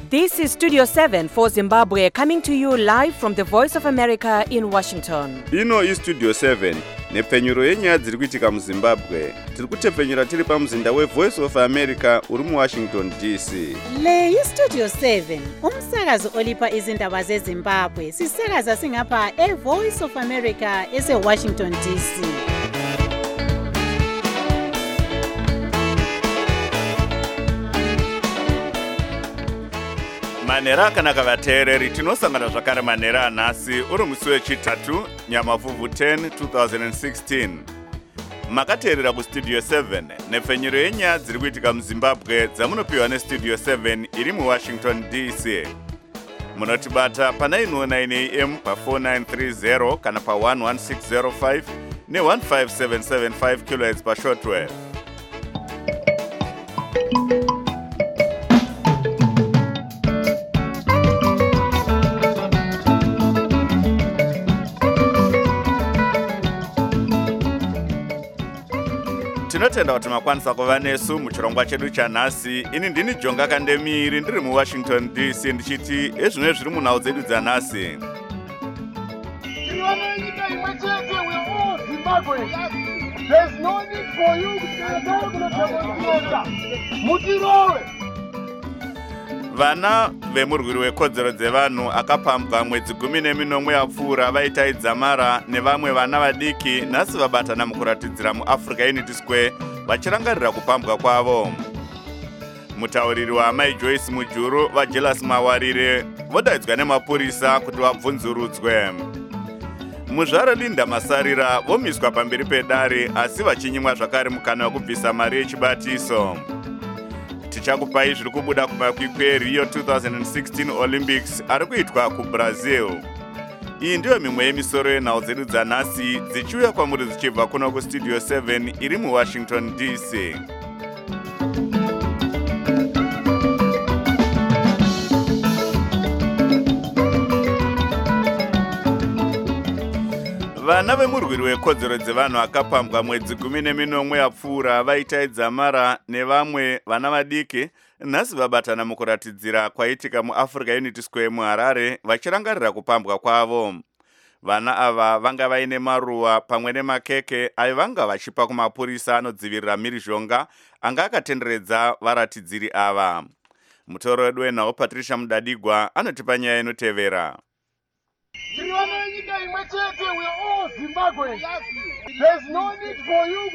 This is Studio 7 for Zimbabwe, coming to you live from the Voice of America in Washington. Ino is Studio 7, nepfenyuro yenyaya dziri kuitika muZimbabwe. Tiri kutepfenyura tiri pamuzinda weVoice of America uri muWashington DC. Le iStudio 7, umsakazo olipa izindaba zeZimbabwe. Sisakaza singapha eVoice of America eseWashington DC. Manera kana kavateereri tinosangana zvakare manera anhasi uri musi wechitatu Nyamavhuvhu 10 2016. Makateerera kuStudio 7 nepfenyuro yenyaya dziri kuitika muZimbabwe dzamunopiwa neStudio 7 iri muWashington DC. Munotibata pa 909 AM pa 4930 kana pa 11605 ne15775 kHz pa shortwave. Tinotenda kuti makwanisa kuva nesu muchirongwa chedu chanhasi. Ini ndini Jonga Kandemiri ndiri muWashington DC ndichiti ezvimwe zviri munhau dzedu dzanhasi. There's no need for you to Vana vemurwiri wekodzero dzevanhu akapambwa mwedzi 14 yapfuura vaita Dzamara nevamwe vana vadiki nhasi vabatana mukuratidzira muAfrica Unity Square vachirangarira kupambwa kwavo. Mutauriri waMai Joyce Mujuru vaJelas Mawarire vodaidzwa nemapurisa kuti vabvunzurudzwe. Muzvaro Linda Masarira vomiswa pamberi pedare asi vachinyimwa zvakare mukana wekubvisa mari yechibatiso. Tichakupai zviri kubuda kumakwikwi eRio 2016 Olympics ari kuitwa kuBrazil. Iyi ndiyo mimwe yemisoro yenhau dzedu dzanhasi dzichiuya kwamuri dzichibva kuno kuStudio 7 iri muWashington DC. Vana vemurwiri wekodzero dzevanhu akapambwa mwedzi 14 yapfuura vaita Dzamara nevamwe vana vadiki nhasi vabatana mukuratidzira kwaitika muAfrica Unity Square muHarare vachirangarira kupambwa kwavo. Vana ava vanga vaine maruva pamwe nemakeke ayo vanga vachipa kumapurisa anodzivirira mhirizhonga anga akatenderedza varatidziri ava. Mutoro wedu wenhau Patricia Mudadigwa anotipa nyaya inotevera. There's no need for you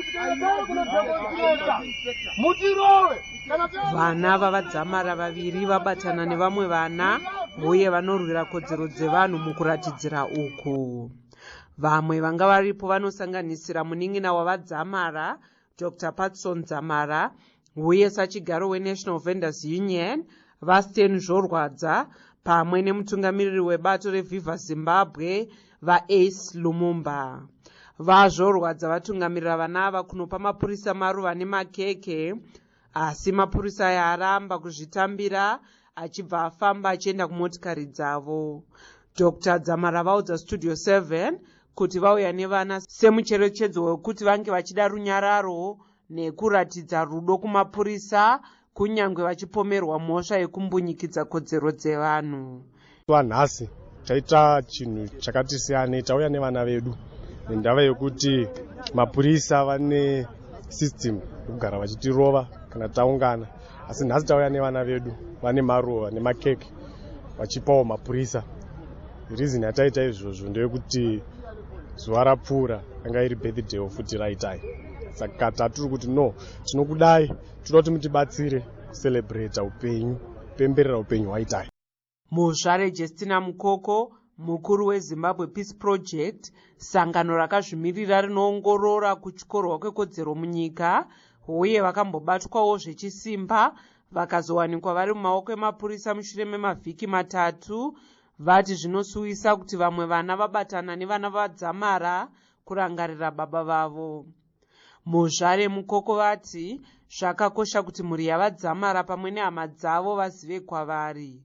Vana vavadzamara vaviri vabatana nevamwe vana uye vanorwira kodzero dzevanhu mukuratidzira uku. Vamwe vanga varipo vanosanganisira munin'ina wavadzamara Dr. Patson Dzamara uye sachigaro weNational Vendors Union Vasten Zvorwadza pamwe nemutungamiriri webato reViva Zimbabwe vaAce Lumumba. Vazvorwadza vatungamirira vana ava kunopa mapurisa maruva nemakeke, asi mapurisa aya aramba kuzvitambira achibva afamba achienda kumotikari dzavo. Dr. Dzamara vaudza Studio 7 kuti vauya nevana semucherechedzo wekuti vange vachida runyararo nekuratidza rudo kumapurisa kunyange vachipomerwa mhosva yekumbunyikidza kodzero dzevanhu. Nhasi taita chinhu chakati siyane, tauya nevana vedu nendava yekuti mapurisa vane system yekugara vachitirova kana taungana, asi nhasi tauya nevana vedu vane maruva nemakeke vachipawo mapurisa. Reason yataita izvozvo ndeyekuti zuva rapfuura anga iri birthday futi raitai, saka tatiri kuti no, tinokudai, tinoda kuti mutibatsire kucelebrate upenyu, kupemberera upenyu hwaitai. Muzvare Justina Mukoko, mukuru weZimbabwe Peace Project, sangano rakazvimirira rinoongorora kutyorwa kwekodzero munyika, uye vakambobatwawo zvechisimba vakazowanikwa vari mumaoko emapurisa mushure memavhiki 3, vati zvinosuwisa kuti vamwe vana vabatana nevana vadzamara kurangarira baba vavo. Muzvare Mukoko vati zvakakosha kuti mhuri yavadzamara pamwe nehama dzavo vazive kwavari.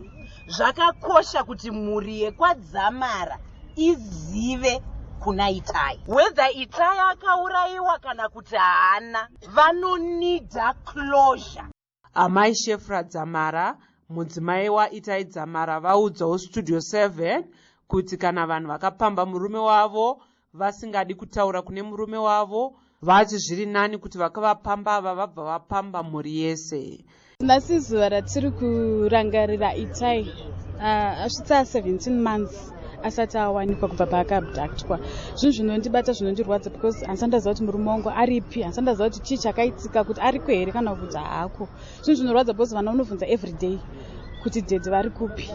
Zvakakosha kuti mhuri yekwadzamara izive kuna Itai. Whether Itai akaurayiwa kana kuti haana, vanonida closure. Amai Shefra Dzamara, mudzimai waItai Dzamara vaudzawo Studio 7 kuti kana vanhu vakapamba murume wavo vasingadi kutaura kune murume wavo, vati zviri nani kuti vakavapamba ava vabva vapamba mhuri yese. Nhasi zuva ratiri kurangarira Itai asvitsa 17 months asati awanikwa kubva paakabhudhaktwa. Zvinhu zvinondibata zvinondirwadza because handisandaziva kuti murume wangu aripi, handisandaziva kuti chii chakaitika, kuti ariko here kana kuti haako. Zvinhu zvinorwadza because vana unobvunza everyday kuti dhedhe vari kupi.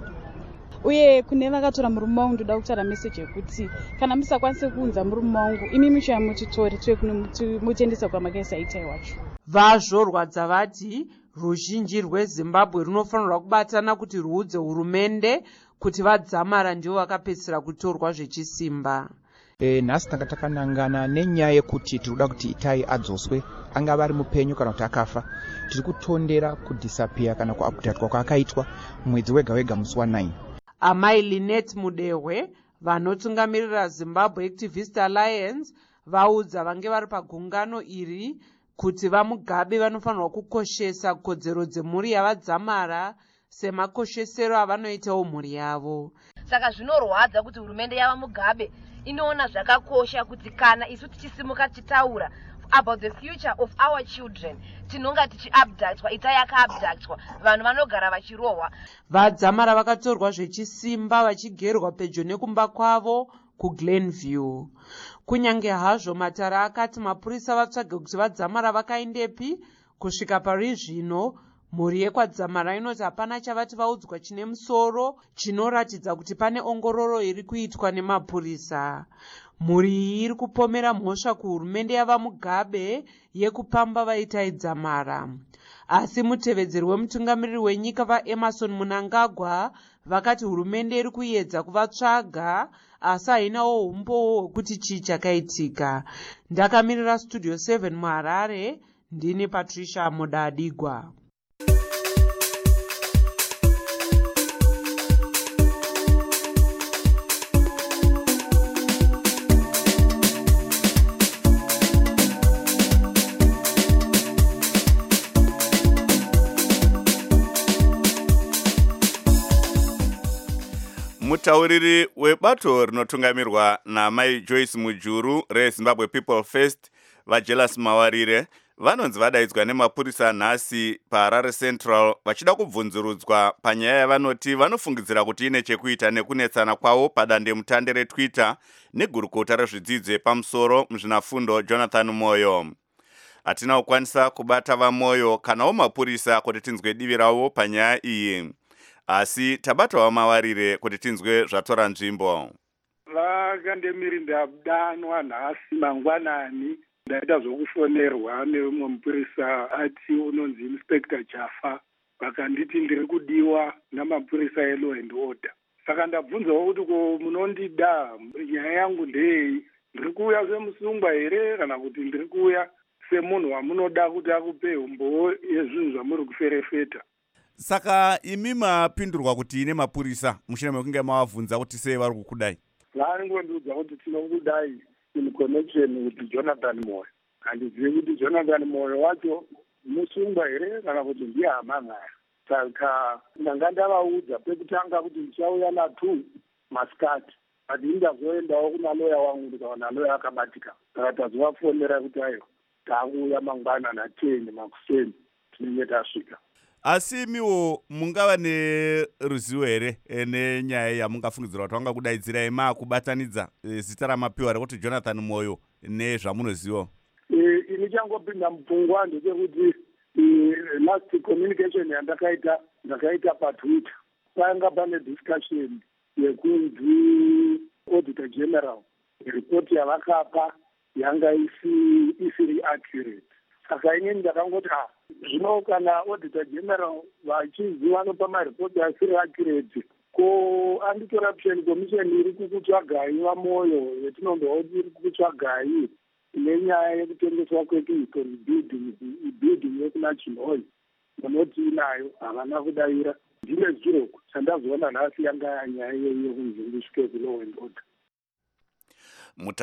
Uye kune vakatora murume wangu ndoda kutaura meseji yekuti kana musakwanise kuunza murume wangu imi micho yamutitore mutiendesa kwamakaisa Itai wacho. Vazvorwadza vati ruzhinji rweZimbabwe runofanirwa kubatana kuti ruudze hurumende kuti vaDzamara ndivo vakapedzisira kutorwa zvechisimba. Nhasi tanga takanangana nenyaya yekuti tirikuda kuti Itai adzoswe, angava ari mupenyu kana kuti akafa. Tiri kutondera kudisappear kana kuabhudatwa kwaakaitwa mwedzi wega wega musi wa9. Amai Linet Mudehwe vanotungamirira Zimbabwe Activist Alliance vaudza vange vari pagungano iri kuti vaMugabe vanofanirwa kukoshesa kodzero dzemhuri yavaDzamara semakoshesero avanoitawo mhuri yavo. Saka zvinorwadza kuti hurumende yavaMugabe inoona zvakakosha kuti kana isu tichisimuka tichitaura about the future of our children tinonga tichiabductwa, Itai yakaabductwa, vanhu vanogara vachirohwa. VaDzamara vakatorwa zvechisimba vachigerwa pedyo nekumba kwavo kuGlenview. Kunyange hazvo Matara akati mapurisa vatsvage kuti vaDzamara vakaendepi, kusvika pari zvino mhuri yekwaDzamara inoti hapana chavati vaudzwa chine musoro chinoratidza kuti pane ongororo iri kuitwa nemapurisa. Mhuri iyi iri kupomera mhosva kuhurumende yavaMugabe yekupamba vaItai Dzamara. Asi mutevedzeri wemutungamiriri wenyika vaEmmerson Mnangagwa vakati hurumende iri kuedza kuvatsvaga asi hainawo umbowo hwekuti chii chakaitika. Ndakamirira Studio 7 muHarare, ndini Patricia Mudadigwa. Mutauriri webato rinotungamirwa naMai Joyce Mujuru reZimbabwe People First vaJelas Mawarire vanonzi vadaidzwa nemapurisa nhasi paHarare Central vachida kubvunzurudzwa panyaya yavanoti vanofungidzira kuti ine chekuita nekunetsana kwavo padandemutande reTwitter negurukota rezvidzidzo yepamusoro muzvinafundo Jonathan Moyo. Hatina kukwanisa kubata vaMoyo kanawo mapurisa kuti tinzwe divi ravo panyaya iyi. Asi tabatawo Mawarire kuti tinzwe zvatora nzvimbo. Vakandemiri ndadanwa nhasi mangwanani ndaita zvokufonerwa neumwe mupurisa ati unonzi Inspector Jaffa, vakanditi ndiri kudiwa namapurisa eLaw and Order. Saka ndabvunzawo kuti ko munondida, nyaya yangu ndei, ndiri kuuya semusungwa here kana kuti ndiri kuuya semunhu wamunoda kuti akupe umbowo yezvinhu zvamuri kuferefeta. Saka imi mapindurwa kuti ine mapurisa mushure mekunge mavabvunza kuti sei vari kukudai? Varingondiudza kuti tinokudai in connection with Jonathan Moyo. Handizivi kuti Jonathan Moyo wacho musungwa here kana kuti ndiye hama naye. Saka ndanga ndavaudza pekutanga kuti ndichauya na2 masikati, ati ndazoendawo kuna loya wangu ndikaona loya akabatika. Saka tazovafonera kuti ayo tauya mangwana na10 makuseni tinenge tasvika. Asi imiwo mungava neruzivo here nenyaya yamungafungidzira kuti vangakudaidzirai makubatanidza zita ramapiwa rekuti Jonathan Moyo nezvamunoziva? Ini changopinda mupfungwa ndechekuti last communication ndakaita paTwitter panga pane discussion yekunzi Auditor General report yavakapa yanga isiri accurate. Saka inini ndakangoti zvino kana Auditor General vachizi vanopa maripoti asiri accurate, ko Anti-Corruption Commission iri kukutsvagai vaMoyo yetinondoona kuti iri kukutsvagai nenyaya yekutengeswa kwekihistory building yekuna Chinhoyi, munoti inayo havana kudaira. Ndine zviroko chandazoona nhasi yanga nyaya yekunzingusvike kuLaw and Order.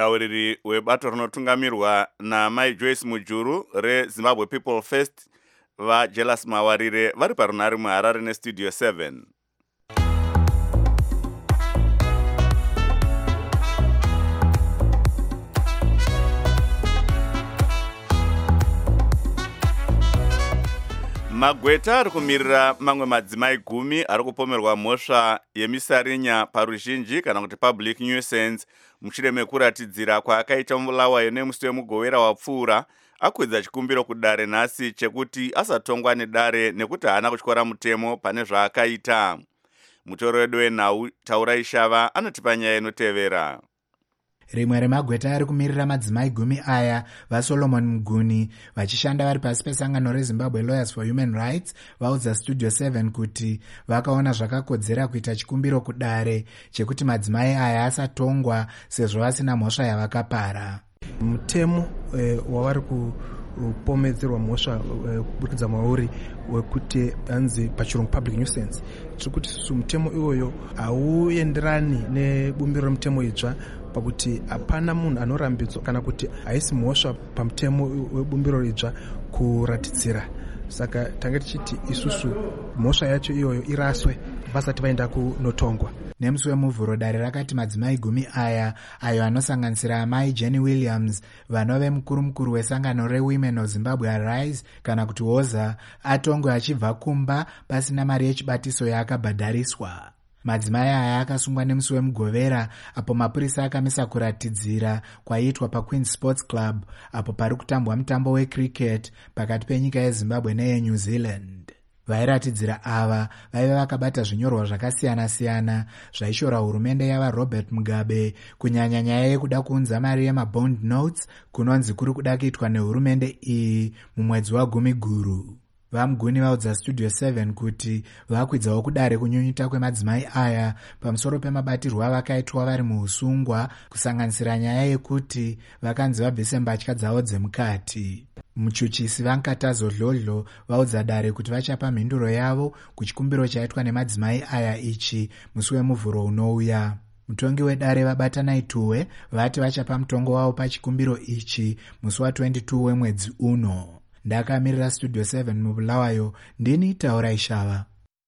Mutauriri webato rinotungamirwa naMai Joyce Mujuru reZimbabwe People First vajelas mawarire vari parunhare muHarare nestudio 7. Magweta ari kumirira mamwe madzimai 10 ari kupomerwa mhosva yemisarinya paruzhinji kana kuti public nuisance mushure mekuratidzira kwaakaita Bulawayo nemusi wemugovera wapfuura akwidza chikumbiro kudare nhasi chekuti asatongwa nedare nekuti haana kutyora mutemo pane zvaakaita. Mutoro wedu wenhau Taurai Shava anotipa nyaya inotevera. Rimwe remagweta ari kumirira madzimai 10 aya vaSolomon Mguni vachishanda vari pasi pesangano reZimbabwe Lawyers for Human Rights vaudza Studio 7 kuti vakaona zvakakodzera kuita chikumbiro kudare chekuti madzimai aya asatongwa sezvo vasina mhosva yavakapara. Mutemo wavari kupomedzerwa mhosva kuburikidza mauri wekuti anzi pachirungu public nuisance, tiri kuti mutemo iwoyo hauenderani nebumbiro remutemo itsva pakuti hapana munhu anorambidzwa kana kuti haisi mhosva pamutemo webumbiro idzva kuratidzira. Saka tange tichiti isusu mhosva yacho iyoyo iraswe vasati vaenda kunotongwa. Nemusi wemuvhuro dare rakati madzimai 10 aya ayo anosanganisira amai Jenny Williams vanove mukuru wesangano reWomen of Zimbabwe Arise kana kuti WOZA atongwe achibva kumba pasina mari yechibatiso yaakabhadhariswa. Madzimai aya akasungwa nemusi wemugovera apo mapurisa akamisa kuratidzira kwaiitwa paQueen's Sports Club apo pari kutambwa mutambo wecricket pakati penyika yeZimbabwe neyeNew Zealand. Vairatidzira ava vaiva vakabata zvinyorwa zvakasiyana-siyana zvaishora hurumende yavaRobert Mugabe kunyanya nyaya yekuda kuunza mari yemabond notes kunonzi kuri kuda kuitwa nehurumende iyi mumwedzi wa10 guru. VaMguni vaudza Studio 7 kuti vakwidzawo kudare kunyunyuta kwemadzimai aya pamusoro pemabatirwo avakaitwa vari muusungwa kusanganisira nyaya yekuti vakanzi vabvise mbatya dzavo dzemukati. Muchuchisi Vankatazo Dlodlo vaudza dare kuti vachapa mhinduro yavo kuchikumbiro chaitwa nemadzimai aya ichi musi wemuvhuro unouya. Mutongi wedare Vabatanai Tuwe vati vachapa mutongo wavo pachikumbiro ichi musi wa22 wemwedzi uno. Ndakamirira Studio 7 muBulawayo, ndini Taurai Shava.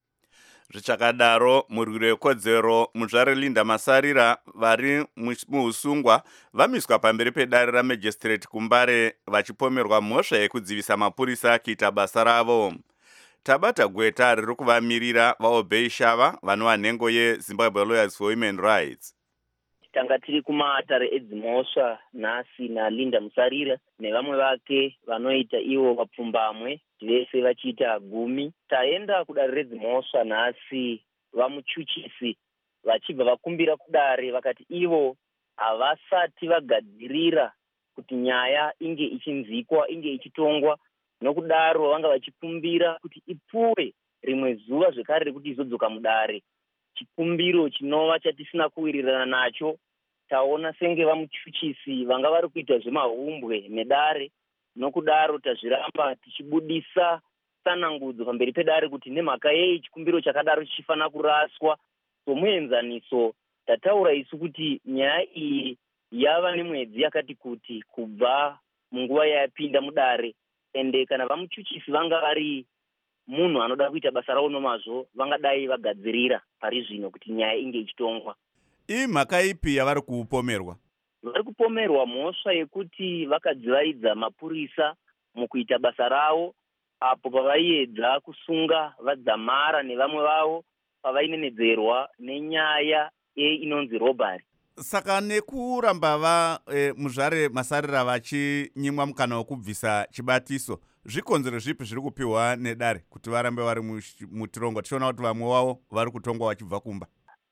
Zvichakadaro murwiri wekodzero muzvare Linda Masarira vari muusungwa vamiswa pamberi pedare raMagistrate kuMbare vachipomerwa mhosva yekudzivisa mapurisa kuita basa ravo. Tabata gweta riri kuvamirira vaObei Shava vanova nhengo yeZimbabwe Lawyers for Human Rights. Tanga tiri kumaatare edzimhosva nhasi naLinda Musarira nevamwe vake vanoita ivo vapfumbamwe vese vachiita 10. Taenda kudare redzimhosva nhasi vamuchuchisi vachibva vakumbira kudare vakati ivo havasati vagadzirira kuti nyaya inge ichinzikwa inge ichitongwa, nokudaro vanga vachikumbira kuti ipuwe rimwe zuva zvekare rekuti izodzoka mudare. Chikumbiro chinova chatisina kuwirirana nacho. Taona senge vamuchuchisi vanga vari kuita zvemahumbwe nedare, nokudaro tazviramba tichibudisa tsanangudzo pamberi pedare kuti nemhaka yei chikumbiro chakadaro chichifana kuraswa. Somuenzaniso tataura isu kuti nyaya iyi yava nemwedzi yakati kuti kubva munguva yapinda mudare, ende kana vamuchuchisi vanga vari munhu anoda kuita basa ravo nomazvo vangadai vagadzirira pari zvino kuti nyaya inge ichitongwa. Imhaka ipi yavari kupomerwa? Vari kupomerwa mhosva yekuti vakadzivaidza mapurisa mukuita basa ravo apo pavaiedza kusunga vadzamara nevamwe vavo pavainenedzerwa nenyaya inonzi robbery. Saka nekuramba muzvare Masarira vachinyimwa mukana wekubvisa chibatiso, zvikonzero zvipi zviri kupiwa nedare kuti varambe vari mutirongo? Tichiona kuti vamwe wavo vari kutongwa vachibva kumba.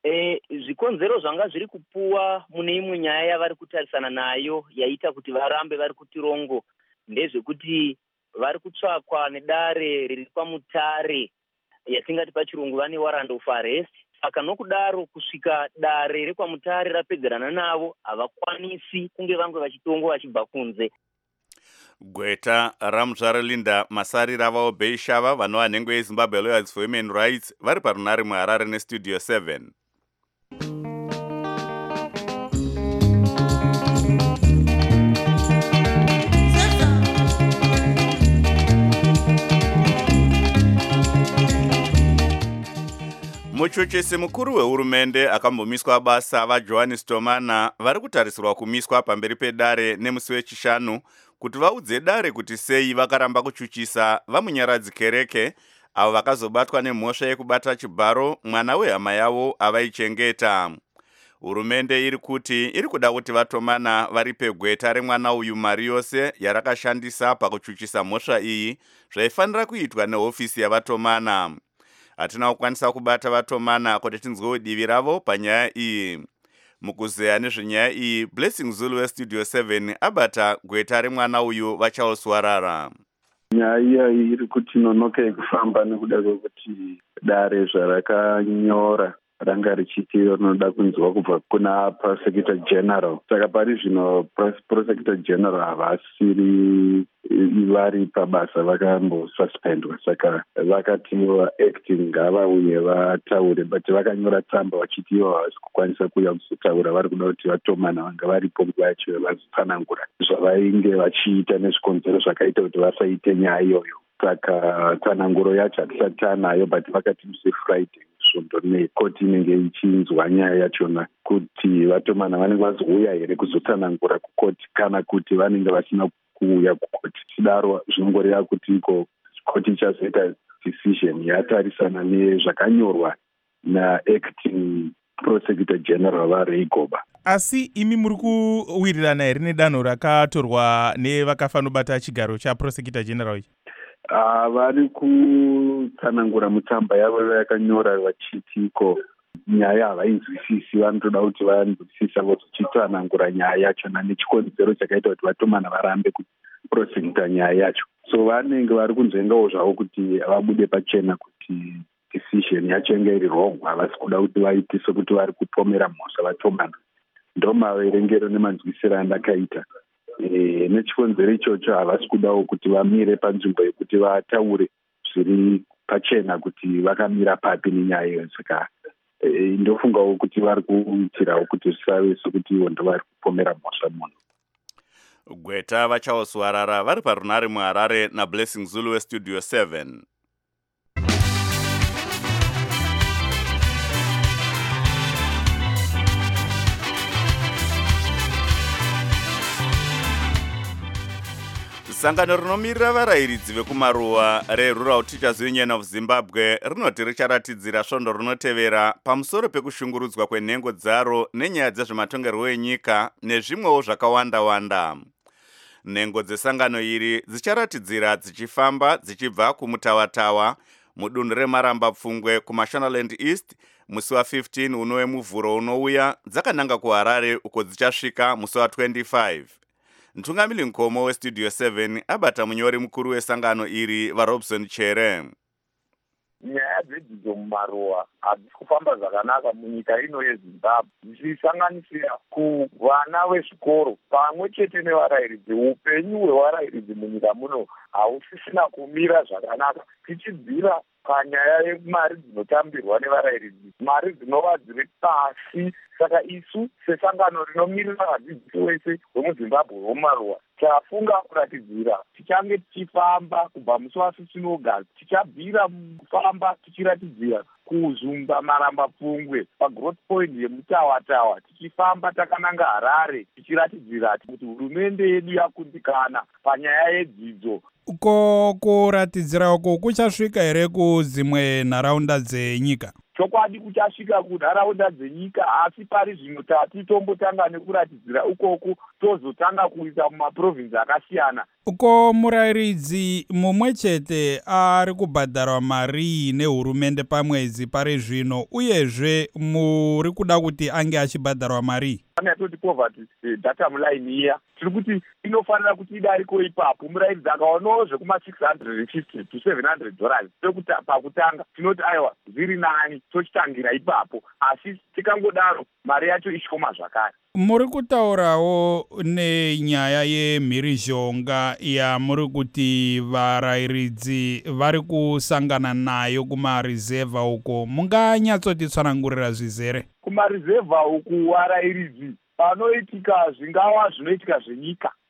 Zvikonzero zvanga zviri kupuwa mune imwe nyaya yavari kutarisana nayo yaita kuti varambe vari kutirongo ndezvekuti vari kutsvakwa nedare riri pamutare yatingati pachirungu vane warrant of arrest. Saka nokudaro kusvika dare rekwamutare rapedzerana navo havakwanisi kunge vamwe vachitongwa vachibva kunze. Gweta ramuzvare Linda Masarira vaObei Shava vanova nhengo yeZimbabwe Lawyers for Human Rights vari parunhare muHarare nestudio 7. muchuchisi mukuru wehurumende akambomiswa basa vaJohani Stomana vari kutarisirwa kumiswa pamberi pedare nemusi wechishanu kuti vaudze dare kuti sei vakaramba kuchuchisa vamunyaradzi kereke avo vakazobatwa nemhosva yekubata chibharo mwana wehama yavo avaichengeta. Hurumende iri kuti iri kuda kuti vaTomana varipe gweta remwana uyu mari yose yarakashandisa pakuchuchisa mhosva iyi zvaifanira kuitwa nehofisi yavaTomana. Hatina kukwanisa kubata vaTomana kuti tinzwewo divi ravo panyaya iyi. Mukuzeya nezvenyaya iyi, Blessing Zulu weStudio 7 abata gweta remwana uyu vachaoswarara. Nyaya iri kuti nonoka yekufamba nekuda kwekuti dare zvarakanyora ranga richiti rinoda kunzwa kubva kuna prosecutor general. Saka pari zvino prosecutor general havasiri vari pabasa, vakambosuspendwa. Saka vakati acting ngavauye vataure, but vakanyora tsamba vachiti ivo havasi kukwanisa kuuya kuzotaura. Vari kuda kuti vaTomana vanga varipo nguva yacho vazotsanangura zvavainge vachiita nezvikonzero zvakaita kuti vasaite nyaya iyoyo. Saka tsananguro yacho hatisati tanayo, but vakati musi Friday svondo nekoti inenge ichinzwa nyaya yachona kuti vaTomana vanenge vazouya here kuzotsanangura kukoti kana kuti vanenge vasina kuuya kukoti. Chidaro zvinongoreva kuti iko koti ichazoita decision yatarisana nezvakanyorwa naacting prosecutor general vaRay Goba. Asi imi muri kuwirirana here nedanho rakatorwa nevakafanobata chigaro chaprosecutor general ichi? Vari kutsanangura mutsamba yavo yakanyora vachitiko nyaya havainzwisisi, vanotoda kuti vanzwisisa vozochitsanangura nyaya yachona nechikonzero chakaita kuti vaTomana varambe kuprosekuta nyaya yacho. So vanenge vari kunzvengawo zvavo kuti vabude pachena kuti decision yacho inge iri wrong. Havasi kuda kuti vaite sekuti vari kupomera mhosva vaTomana. Ndo maverengero nemanzwisiro andakaita. Nechikonzero ichocho havasi kudawo kuti vamire panzvimbo yekuti vataure zviri pachena kuti vakamira papi nenyaya iyo. Saka ndofungawo kuti vari kuitirawo kuti zvisave sekuti ivo ndo vari kupomera mhosva munhu. Gweta vachaoswarara vari parunare muHarare naBlessing Zulu weStudio 7. Sangano rinomirira varayiridzi vekumaruwa reRural Teachers Union of Zimbabwe rinoti richaratidzira svondo rinotevera pamusoro pekushungurudzwa kwenhengo dzaro nenyaya dzezvematongerwo enyika nezvimwewo zvakawanda-wanda. Nhengo dzesangano iri dzicharatidzira dzichifamba dzichibva kumutawatawa mudunhu remaramba-pfungwe kuMashonaland East musi wa15 uno wemuvhuro unouya dzakananga kuHarare uko dzichasvika musi wa25. Ntungamili Nkomo weStudio 7 abata munyori mukuru wesangano iri vaRobson Chere. Nyaya dzedzidzo mumaruwa hadzisi kufamba zvakanaka munyika ino yeZimbabwe, zvichisanganisira kuvana vezvikoro pamwe chete nevarayiridzi. Upenyu hwevarayiridzi munyika muno hausisina kumira zvakanaka, tichibvira panyaya yemari dzinotambirwa nevarayiridzi, mari dzinova dziri pasi. Saka isu sesangano rinomirira vadzidzisi wese vemuZimbabwe vomaruwa tafunga kuratidzira tichange tichifamba kubva musi wa15 August, tichabvira kufamba tichiratidzira kuzumba maramba-pfungwe pagrowth point yemutawatawa, tichifamba takananga Harare tichiratidzira kuti hurumende yedu yakundikana panyaya yedzidzo. Uko kuratidzira uko kuchasvika here kudzimwe nharaunda dzenyika? Chokwadi kuchasvika kunharaunda dzenyika, asi pari zvino tati tombotanga nekuratidzira ukoku tozotanga kuisa mumaprovinsi akasiyana. Uko murayiridzi mumwe chete ari kubhadharwa mari nehurumende pamwedzi pari zvino, uyezve muri kuda kuti ange achibhadharwa mari? Anatoti poverty data line iya tiri kuti inofanira kuti idariko ipapo. Murayiridzi akaonawo zvekuma$650 to $700 pekuti pakutanga tinoti aiwa zviri nani tochitangira ipapo, asi tikangodaro mari yacho ishoma zvakare. Muri kutaurawo nenyaya yemhirizhonga yamuri kuti varayiridzi vari kusangana nayo kumarizevha uko, munganyatsoti tsanangurira zvizere? Kumarizevha uku varayiridzi panoitika zvingava zvinoitika zvenyika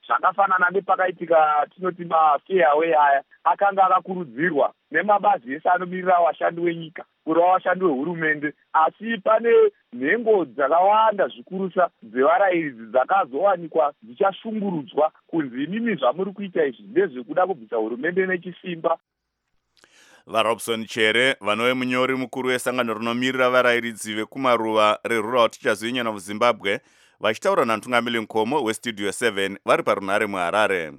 zvakafanana nepakaitika tinoti mafairway aya akanga akakurudzirwa nemabazi ese anomirira vashandi venyika kureva vashandi vehurumende, asi pane nhengo dzakawanda zvikurusa dzevarayiridzi dzakazowanikwa dzichashungurudzwa kunzi imimi zvamuri kuita izvi ndezvekuda kubvisa hurumende nechisimba. vaRobson Chere vanove munyori mukuru wesangano rinomirira varayiridzi vekumaruva reRural Teachers Union of Zimbabwe vachitaura naMtungamiri Nkomo weStudio 7 vari parunhare muHarare.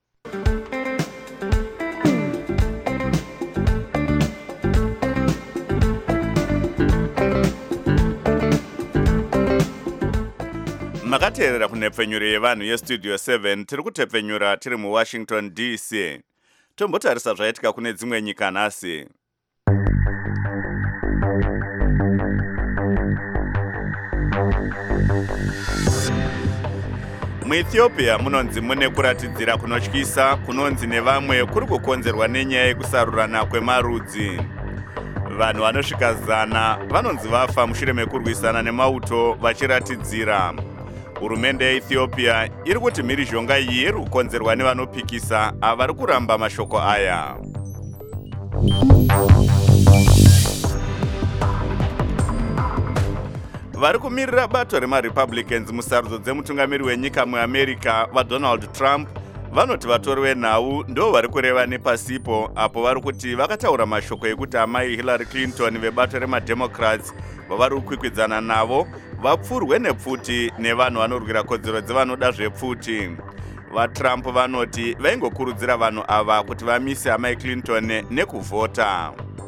makateerera kunhepfenyuro yevanhu yeStudio 7 tiri kutepfenyura tiri muWashington DC. Tombotarisa zvaitika kune dzimwe nyika nhasi. muEthiopia munonzi mune kuratidzira kunotyisa kunonzi nevamwe kuri kukonzerwa nenyaya yekusarurana kwemarudzi. Vanhu vanosvika 100 vanonzi vafa mushure mekurwisana nemauto vachiratidzira. Hurumende yeEthiopia iri kuti mhirizhonga iyi iri kukonzerwa nevanopikisa avari kuramba mashoko aya. vari kumirira bato remaRepublicans musarudzo dzemutungamiri wenyika muAmerica vaDonald Trump vanoti vatori venhau ndo vari kureva nepasipo apo vari kuti vakataura mashoko ekuti amai Hillary Clinton vebato remaDemocrats vavari kukwikwidzana navo vapfurwe nepfuti nevanhu vanorwira kodzero dzevanoda zvepfuti. VaTrump vanoti vaingokurudzira vanhu ava kuti vamise amai Clinton nekuvhota.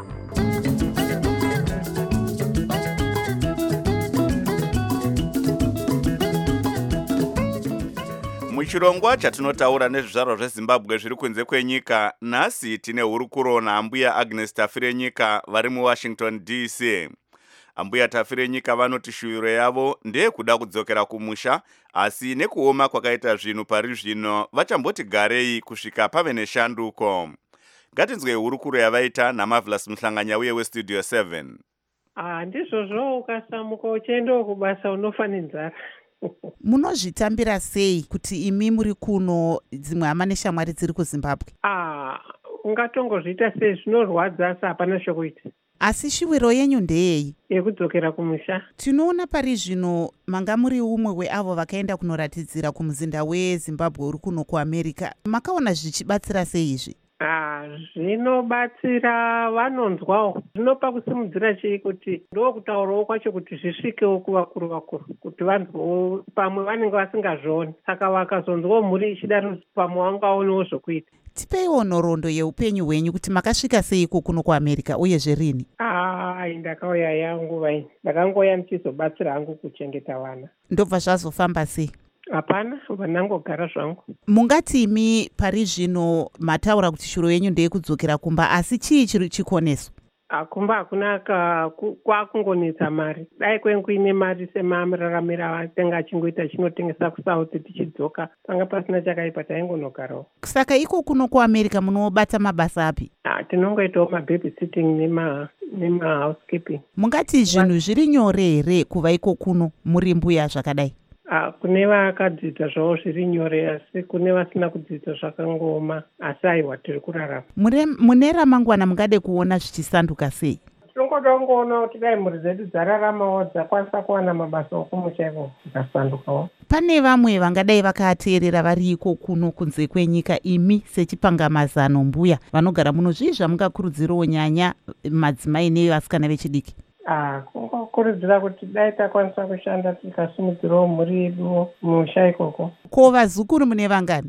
Muchirongwa chatinotaura nezvizvarwa zveZimbabwe zviri kunze kwenyika, nhasi tine hurukuro naambuya Agnes Tafirenyika vari muWashington DC. Ambuya Tafirenyika vanoti shuviro yavo ndeyekuda kudzokera kumusha, asi nekuoma kwakaita zvinhu pari zvino vachamboti garei kusvika pave neshanduko. Ngatinzwe hurukuro yavaita naMarvelous Muhlanganya uye weStudio 7. Ndizvozvo ukasamuka uchienda kubasa unofa nenzara. Munozvitambira sei kuti imi muri kuno dzimwe hama neshamwari dziri kuZimbabwe? Ungatongozviita sei, zvinorwadza asi hapana chokuita. Asi shuviro yenyu ndeyei? Yekudzokera kumusha. Tinoona pari zvino manga muri umwe weavo vakaenda kunoratidzira kumuzinda weZimbabwe uri kuno kuAmerica. Makaona zvichibatsira sei izvi? Zvinobatsira, vanonzwawo. Zvinopa kusimudzira chii kuti ndokutaurawo kwacho kuti zvisvikewo kuvakuru kuti vanzwewo, pamwe vanenge vasingazvioni. Saka vakazonzwawo mhuri ichidaro pamwe vangaonewo zvokuita. Tipeiwo nhoroondo yeupenyu hwenyu kuti makasvika seiko kuno kuAmerica uyezve rini? Ndakauya yangu vaini. Ndakangoya ndichizobatsira hangu kuchengeta vana. Ndobva zvazofamba sei? Hapana, vanangogara zvangu. Mungati imi pari zvino mataura kuti shuro yenyu ndeyekudzokera kumba, asi chii chiri chikoneso? Kumba hakuna kwakungonetsa mari. Dai kwenguine mari semararamira atenga achingoita chinotengesa kuSouth tichidzoka, panga pasina chakaipa taingonogarawo. Saka iko kuno kuAmerica munobata mabasa api? Tinongoitawo mababysitting nemahousekeeping. Mungati zvinhu zviri nyore here kuva iko kuno muri mbuya zvakadai? Kune vakadzidza zvavo zviri nyore, asi kune vasina kudzidza zvakangoma, asi aiwa tiri kurarama. Mune ramangwana mungade kuona zvichisanduka sei? Tinongoda kungoona kuti dai mhuri dzedu dzararamawo dzakwanisa kuwana mabasa okumusha iko dzikasandukawo. Pane vamwe vangadai vakateerera vari iko kuno kunze kwenyika, imi sechipangamazano mbuya vanogara muno, zvii zvamungakurudzirawo nyanya madzimai nevasikana vechidiki? Kungokurudzira kuti dai takwanisa kushanda tikasimudzirawo mhuri yedu musha ikoko. Ko vazukuru mune vangani?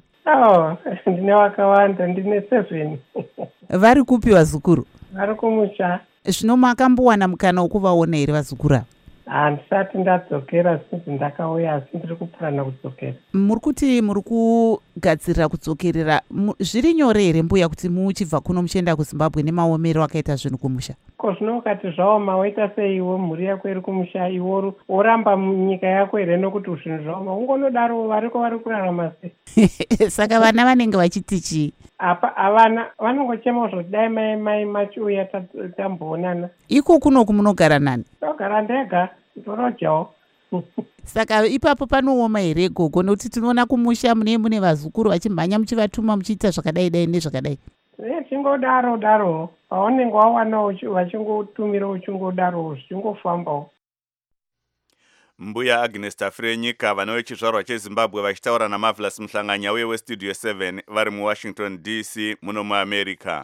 Ndine vakawanda, ndine 7. Vari kupi vazukuru? Vari kumusha. Zvino makambowana mukana wokuvaona here vazukuru ava? Handisati ndadzokera, sinzi ndakauya, asi ndiri kupurana kudzokera. Muri kuti muri kugadzirira kudzokerera, zviri nyore here mbuya kuti muchibva kuno muchienda kuZimbabwe nemaomero akaita zvinhu kumusha? Ko zvino ukati zvaoma waita sei iwe mhuri yako iri kumusha, iwe oramba munyika yako here nokuti zvinhu zvaoma, ungonodaro variko vari kurarama sei? Saka vana vanenge vachiti chii? Havana vanongochemawo zvoti dai mai machiuya tamboonana. Iko kuno kumunogara nani? Ndogara ndega, ndorojawo. saka ipapo panooma here gogo, nokuti tinoona kumusha mune vazukuru vachimhanya muchivatuma muchiita zvakadai dai nezvakadai? Chingodaro paunenge wawana vachingotumira uchingodaro zvichingofambawo. Mbuya Agnes Tafrenyika, vana vechizvarwa cheZimbabwe vachitaura naMarvelous Mhlanganya uye weStudio 7 vari muWashington DC muno muAmerica.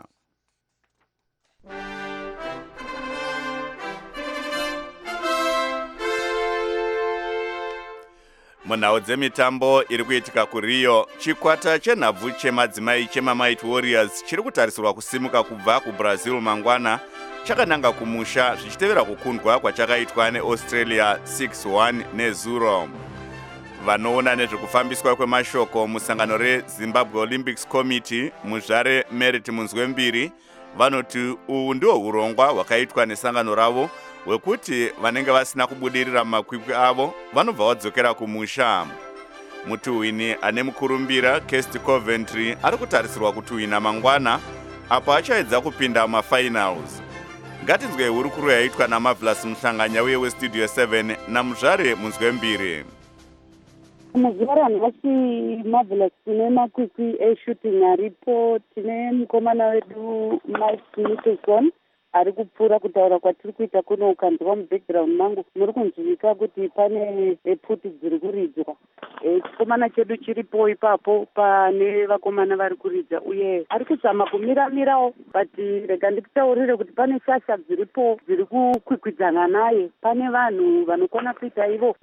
Munhau dzemitambo iri kuitika kuRio, chikwata chenhabvu chemadzimai chemaMighty Warriors chiri kutarisirwa kusimuka kubva kuBrazil mangwana chakananga kumusha zvichitevera kukundwa kwachakaitwa neAustralia 6-1 nezuro. Vanoona nezvekufambiswa kwemashoko musangano reZimbabwe Olympics Committee muzvare Merit Munzwembiri vanoti uhu ndiwo urongwa hwakaitwa nesangano ravo hwekuti vanenge vasina kubudirira makwikwi avo vanobva vadzokera kumusha. Mutuhwini ane mukurumbira Kirsti Coventry ari kutarisirwa kutuhwina mangwana apo achaedza kupinda mumafinals. Ngatinzwe hurukuru yaitwa naMarvelous Mhlanganya uye weStudio 7 namuzvare Munzwembiri. Muzuva ranhasi Marvelous tine makwikwi eshooting aripo, tine mukomana wedu Mike Nicholson ari kupfuura kutaura kwatiri kuita kuno. Ukanzwa mubackground mangu muri kunzwika kuti pane puti dziri kuridzwa. Chikomana chedu chiripo ipapo pane vakomana vari kuridza uye ari kuzama kumira-mirawo, but rega ndikutaurire kuti pane shasha dziripo dziri kukwikwidzana naye. Pane vanhu vanokona kuita ivo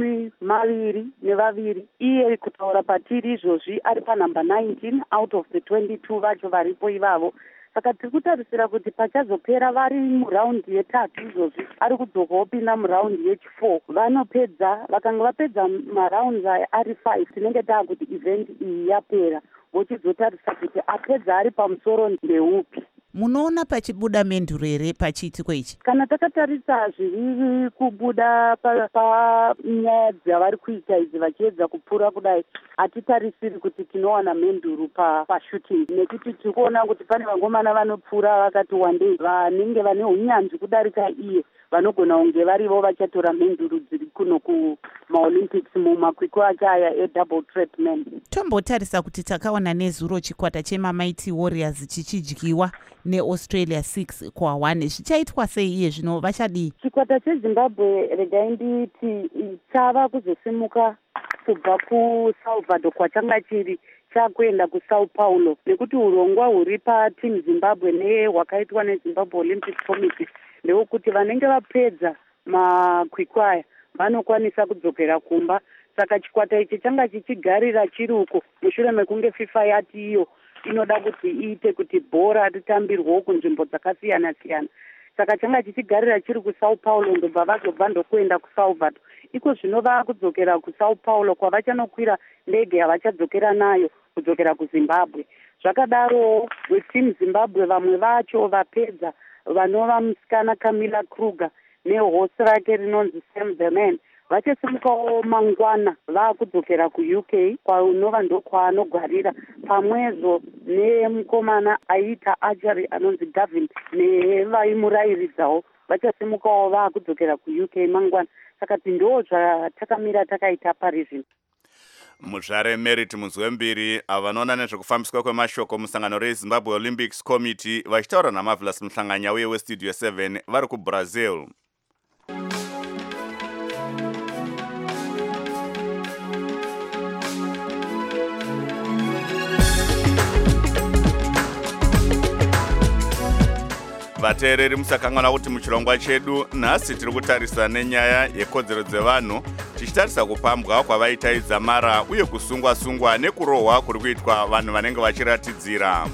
22. Iye kutaura patiri izvozvi ari panhamba 19 out of the 22 vacho varipo ivavo. Saka tiri kutarisira kuti pachazopera vari muraundi ye3 izvozvi ari kudzoka opinda muraundi ye4. Vanopedza, vakanga vapedza maraundi ari 5 tinenge taakuti event iyi yapera, vochizotarisa kuti apedza ari pamusoro ndeupi. Munoona pachibuda menduro here pachiitiko ichi? Kana takatarisa zviri kubuda panyaya dzavari kuita idzi vachiedza kupfuura kudai, hatitarisiri kuti tinowana menduru pashooting, nekuti tiri kuona kuti pane vangomana vanopfuura vakati wandei vanenge vane unyanzvi kudarika iye vanogona kunge varivo vachatora menduru dziri kuno kumaolympics mumakwikwi acho aya edouble trap men. Tombotarisa kuti takaona nezuro chikwata chemaMighty Warriors chichidyiwa neAustralia 6-1. Zvichaitwa sei iye zvino, vachadii? Chikwata cheZimbabwe regai nditi chava kuzosimuka kubva kuSalvador kwachanga chiri chakuenda kuSao Paulo, nekuti urongwa huri paTeam Zimbabwe nehwakaitwa neZimbabwe Olympic Committee ndewekuti vanenge vapedza makwikwi aya vanokwanisa kudzokera kumba. Saka chikwata ichi changa chichigarira chiri uko mushure mekunge FIFA yati iyo inoda kuti iite kuti bhora ritambirwewo kunzvimbo dzakasiyana-siyana. Saka changa chichigarira chiri kuSao Paulo ndobva vazobva ndokuenda kuSalvador. Iko zvino vakudzokera kuSao Paulo kwavachanokwira ndege yavachadzokera nayo kudzokera kuZimbabwe. Zvakadaro weTeam Zimbabwe vamwe vacho vapedza vanova musikana Camilla Kruger nehosi rake rinonzi Sam the Man vachasimukawo mangwana vakudzokera kuUK kwaunova ndokwaanogwarira pamwezo nemukomana aita ajari anonzi Gavin nevaimurayiridzawo vachasimukawo vakudzokera kuUK mangwana. Saka ndo zvatakamira takaita pari zvino. Muzvare Merit Munzwembiri vanoona nezvekufambiswa kwemashoko musangano reZimbabwe Olympics Committee vachitaura naMarvelous Mhlanganya uye weStudio 7 vari kuBrazil. Vateereri musakangwana kuti muchirongwa chedu nhasi tiri kutarisa nenyaya yekodzero dzevanhu tichitarisa kupambwa kwavaitaidza mara uye kusungwa-sungwa nekurohwa kuri kuitwa vanhu vanenge vachiratidzira.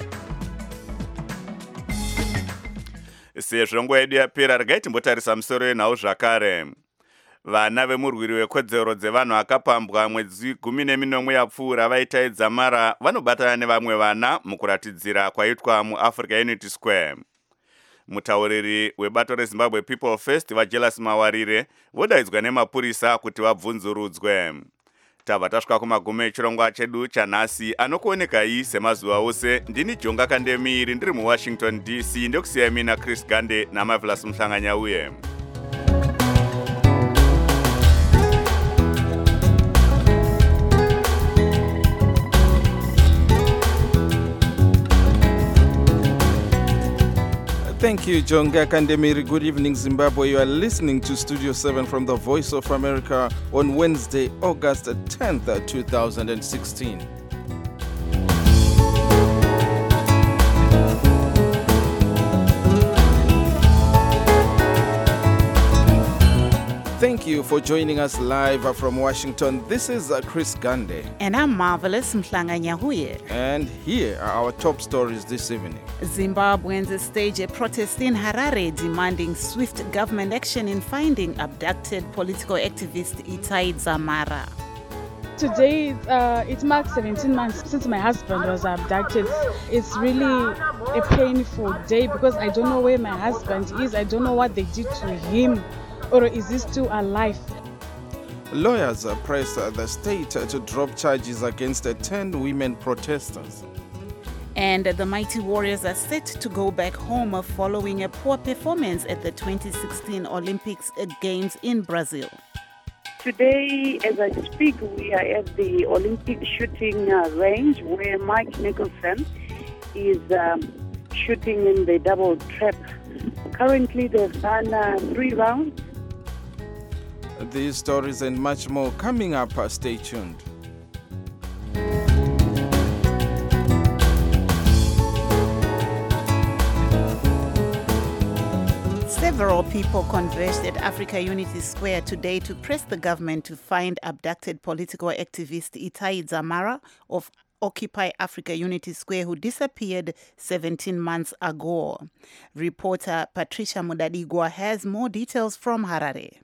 Sezvo nguva yedu yapera, regai timbotarisa musoro yenhau zvakare. Vana vemurwiri wekodzero dzevanhu akapambwa mwedzi 14 yapfuura vaitaidza mara vanobatana nevamwe vana mukuratidzira kwaitwa muAfrica Unity Square. Mutauriri webato reZimbabwe People First vaJelas Mawarire vodaidzwa nemapurisa kuti vabvunzurudzwe. Tabva tasvika kumagumo echirongwa chedu chanhasi anokuoneka iyi semazuva ose. Ndini Jonga Kandemiri ndiri muWashington DC, ndokusiya mina Chris Gande naMarvelous Mhlanganya uye. Thank you, Jonga Kandemiri. Good evening, Zimbabwe. You are listening to Studio 7 from the Voice of America on Wednesday, August 10th, 2016. Thank you for joining us live from Washington. This is Chris Gande. And I'm Marvelous Mhlanga Nyahuye. And here are our top stories this evening. Zimbabweans stage a protest in Harare demanding swift government action in finding abducted political activist Itai Dzamara. Today, it marks 17 months since my husband was abducted. It's really a painful day because I don't know where my husband is. I don't know what they did to him. Or is he still alive? Lawyers pressed the state to drop charges against 10 women protesters. And the Mighty Warriors are set to go back home following a poor performance at the 2016 Olympics Games in Brazil. Today, as I speak, we are at the Olympic shooting range where Mike Nicholson is shooting in the double trap. Currently, they've done 3 rounds. These stories and much more coming up. Stay tuned. Several people converged at Africa Unity Square today to press the government to find abducted political activist Itai Dzamara of Occupy Africa Unity Square, who disappeared 17 months ago. Reporter Patricia Mudadigwa has more details from Harare.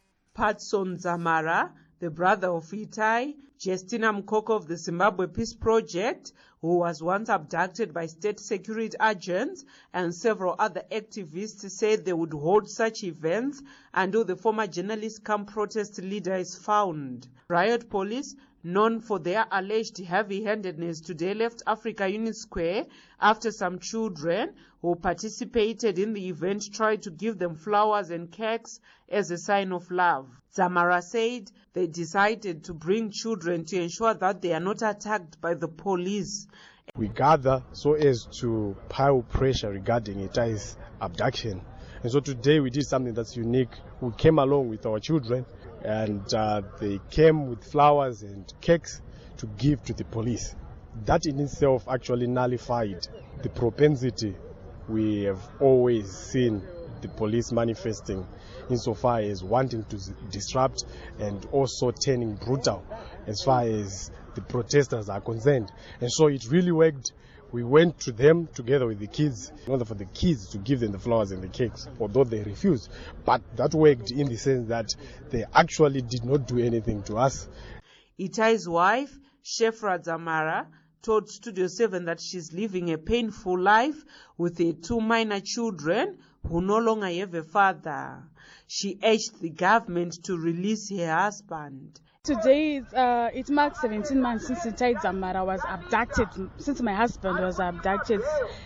Patson Dzamara, the brother of Itai, Justina Mkoko of the Zimbabwe Peace Project, who was once abducted by state security agents, and several other activists said they would hold such events until the former journalist come protest leader is found. Riot police, known for their alleged heavy-handedness, today left Africa Unity Square after some children who participated in the event tried to give them flowers and cakes as a sign of love. Dzamara said they decided to bring children to ensure that they are not attacked by the police. We gather so as to pile pressure regarding Itai's abduction. And so today we did something that's unique. We came along with our children, and they came with flowers and cakes to give to the police. That in itself actually nullified the propensity we have always seen the police manifesting insofar as wanting to disrupt and also turning brutal as far as the protesters are concerned. And so it really worked. We went to them together with the kids in order for the kids to give them the flowers and the cakes, although they refused. But that worked in the sense that they actually did not do anything to us. Itai's wife, Shefra Dzamara, told Studio 7 that she's living a painful life with her 2 minor children who no longer have a father. She urged the government to release her husband. Today, it marks 17 months since Itai Dzamara was abducted, since my husband was abducted.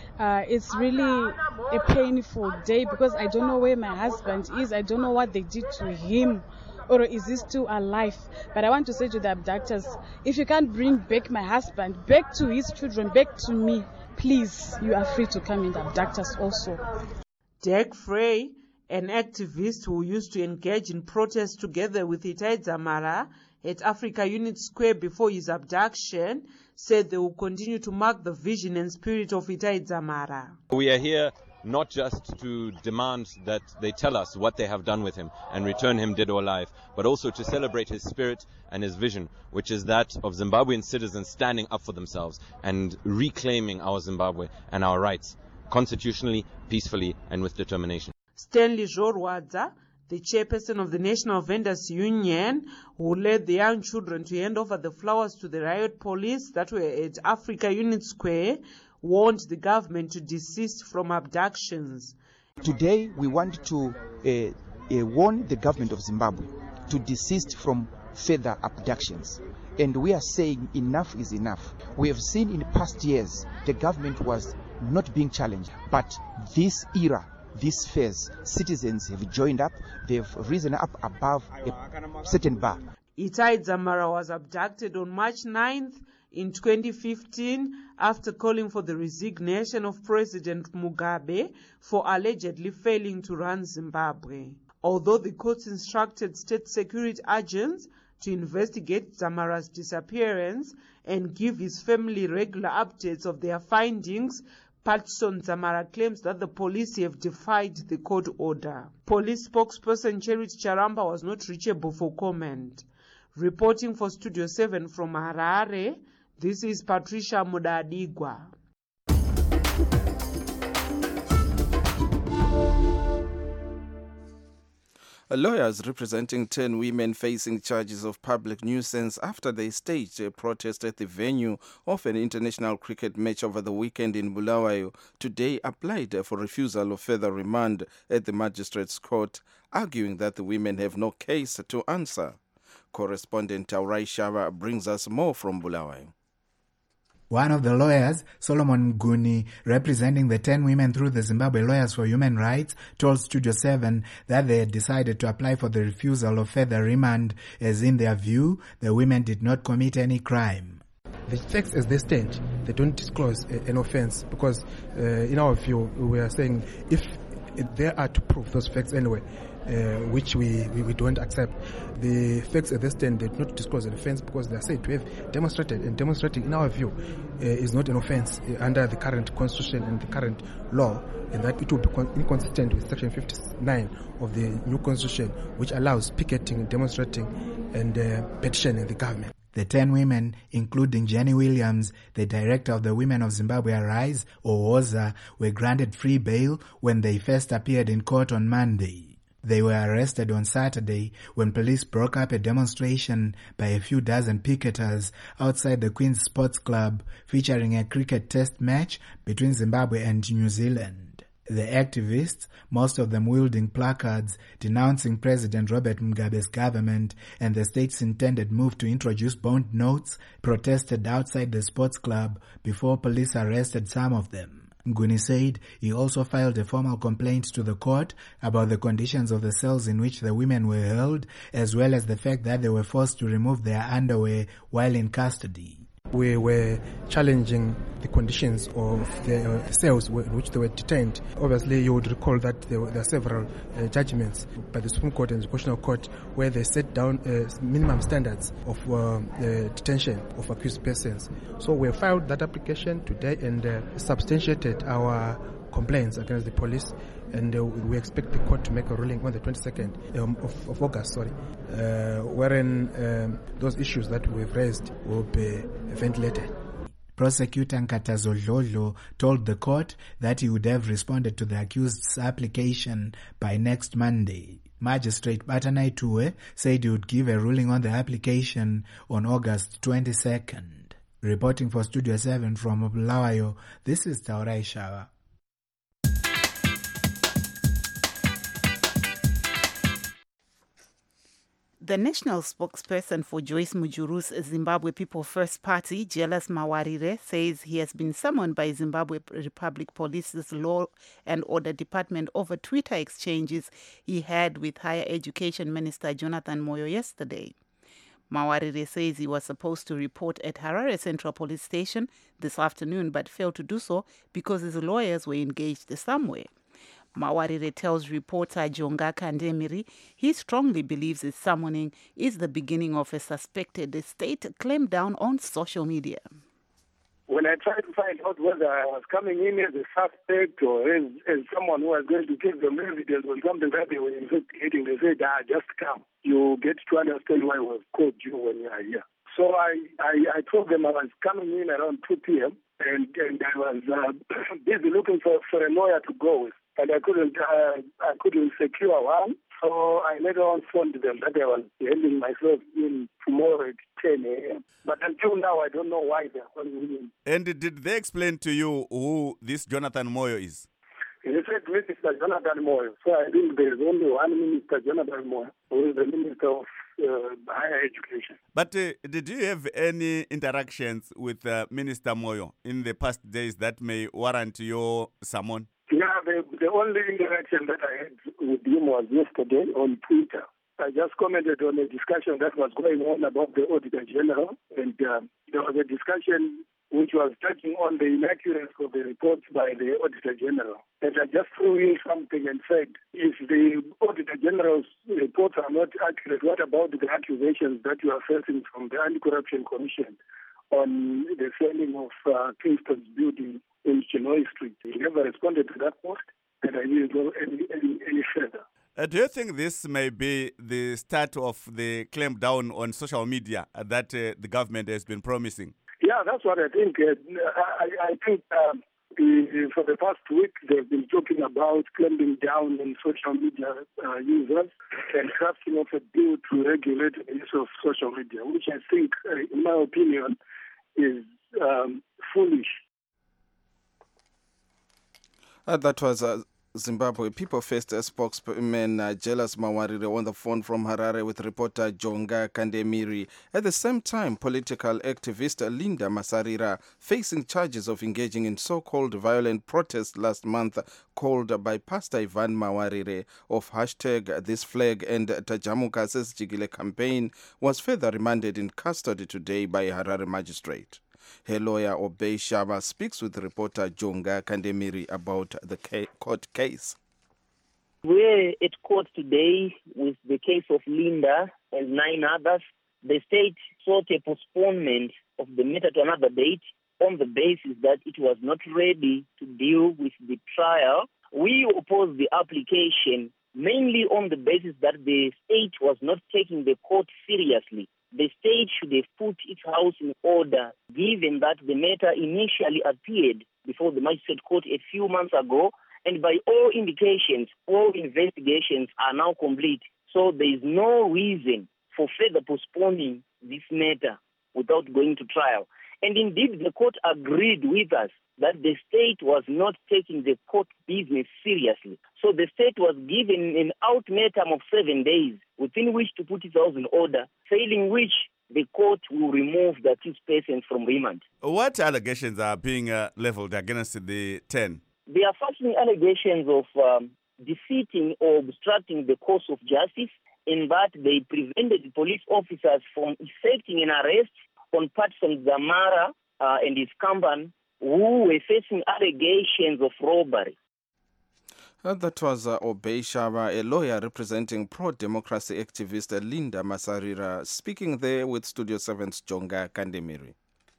It's really a painful day because I don't know where my husband is. I don't know what they did to him. Or is he still alive? But I want to say to the abductors, if you can't bring back my husband, back to his children, back to me, please, you are free to come and abduct us also. Jack Frey, an activist who used to engage in protests together with Itai Dzamara at Africa Unity Square before his abduction, said they will continue to mark the vision and spirit of Itai Dzamara. We are here not just to demand that they tell us what they have done with him and return him dead or alive, but also to celebrate his spirit and his vision, which is that of Zimbabwean citizens standing up for themselves and reclaiming our Zimbabwe and our rights, constitutionally, peacefully, and with determination. Stanley Jorwadza, the chairperson of the National Vendors Union, who led the young children to hand over the flowers to the riot police that were at Africa Unity Square, warned the government to desist from abductions. Today, we want to warn the government of Zimbabwe to desist from further abductions. And we are saying enough is enough. We have seen in past years the government was not being challenged, but this era, this phase, citizens have joined up, they've risen up above a certain bar. Itai Dzamara was abducted on March 9th in 2015 after calling for the resignation of President Mugabe for allegedly failing to run Zimbabwe. Although the court instructed state security agents to investigate Dzamara's disappearance and give his family regular updates of their findings, Patson Dzamara claims that the police have defied the court order. Police spokesperson Charity Charamba was not reachable for comment. Reporting for Studio 7 from Harare, this is Patricia Mudadigwa. Lawyers representing 10 women facing charges of public nuisance after they staged a protest at the venue of an international cricket match over the weekend in Bulawayo today applied for refusal of further remand at the Magistrates Court, arguing that the women have no case to answer. Correspondent Taurai Shava brings us more from Bulawayo. One of the lawyers, Solomon Mguni, representing the 10 women through the Zimbabwe Lawyers for Human Rights, told Studio 7 that they had decided to apply for the refusal of further remand, as in their view, the women did not commit any crime. The facts as they stand, they don't disclose an offense because, in our view, we are saying if they are to prove those facts anyway, which we don't accept. The facts at this stand, they do not disclose an offense because they are said to have demonstrated, and demonstrating, in our view, is not an offense under the current constitution and the current law, and that it will be inconsistent with Section 59 of the new constitution, which allows picketing, demonstrating, and petitioning the government. The 10 women, including Jenny Williams, the director of the Women of Zimbabwe Arise, or WOZA, were granted free bail when they first appeared in court on Monday. They were arrested on Saturday when police broke up a demonstration by a few dozen picketers outside the Queen's Sports Club featuring a cricket test match between Zimbabwe and New Zealand. The activists, most of them wielding placards denouncing President Robert Mugabe's government and the state's intended move to introduce bond notes, protested outside the sports club before police arrested some of them. Nguni said he also filed a formal complaint to the court about the conditions of the cells in which the women were held, as well as the fact that they were forced to remove their underwear while in custody. We were challenging the conditions of the cells in which they were detained. Obviously, you would recall that there are several judgments by the Supreme Court and the Constitutional Court where they set down minimum standards of detention of accused persons. So we filed that application today and substantiated our complaints against the police, and we expect the court to make a ruling on the 22nd of August, wherein those issues that we've raised will be ventilated. Prosecutor Nkatazo Dlodlo told the court that he would have responded to the accused's application by next Monday. Magistrate Batanai Tuwe said he would give a ruling on the application on August 22nd. Reporting for Studio 7 from Bulawayo, this is Taurai Shawa. The national spokesperson for Joyce Mujuru's Zimbabwe People First Party, Jealous Mawarire, says he has been summoned by Zimbabwe Republic Police's Law and Order Department over Twitter exchanges he had with Higher Education Minister Jonathan Moyo yesterday. Mawarire says he was supposed to report at Harare Central Police Station this afternoon but failed to do so because his lawyers were engaged somewhere. Mawarire tells reporter Jonga Kandemiri he strongly believes his summoning is the beginning of a suspected state clampdown on social media. When I tried to find out whether I was coming in as a suspect or as someone who was going to give them evidence on something that they were investigating, they said, just come. You get to understand why we've called you when you are here. So I told them I was coming in around 2 p.m. and I was busy looking for a lawyer to go with. And I couldn't secure one, so I later on phoned them that I was handing myself in tomorrow at 10 a.m. But until now, I don't know why they're calling me in. And did they explain to you who this Jonathan Moyo is? They said Mr. Jonathan Moyo. So I think there is only one Minister Jonathan Moyo, who is the Minister of Higher Education. But did you have any interactions with Minister Moyo in the past days that may warrant your summon? Yeah, the only interaction that I had with him was yesterday on Twitter. I just commented on a discussion that was going on about the Auditor General, and there was a discussion which was touching on the inaccuracy of the reports by the Auditor General. And I just threw in something and said, if the Auditor General's reports are not accurate, what about the accusations that you are facing from the Anti-Corruption Commission on the selling of Kingston's building in Chinoy Street? He never responded to that post, and I didn't go any further. Do you think this may be the start of the clampdown on social media that the government has been promising? Yeah, that's what I think. I think for the past week, they've been talking about clamping down on social media users and crafting of a bill to regulate the use of social media, which I think, in my opinion, is foolish. That was Zimbabwe People First spokesman Jealous Mawarire on the phone from Harare with reporter Jonga Kandemiri. At the same time, political activist Linda Masarira, facing charges of engaging in so-called violent protests last month, called by Pastor Ivan Mawarire of #ThisFlag and Tajamuka Sesjigile campaign, was further remanded in custody today by a Harare magistrate. Her lawyer Obey Shaba speaks with reporter Jonga Kandemiri about the court case. We're at court today with the case of Linda and 9 others. The state sought a postponement of the matter to another date on the basis that it was not ready to deal with the trial. We opposed the application mainly on the basis that the state was not taking the court seriously. The state should have put its house in order, given that the matter initially appeared before the magistrate court a few months ago, and by all indications, all investigations are now complete. So there is no reason for further postponing this matter without going to trial. And indeed, the court agreed with us that the state was not taking the court business seriously. So the state was given an ultimatum of 7 days within which to put its house in order, failing which the court will remove the accused persons from remand. What allegations are being leveled against the 10? They are facing allegations of defeating or obstructing the course of justice, in that they prevented police officers from effecting an arrest on Patson Zamara and his company, who were facing allegations of robbery. That was Obey Shaba, a lawyer representing pro-democracy activist Linda Masarira, speaking there with Studio 7's Jonga Kandemiri.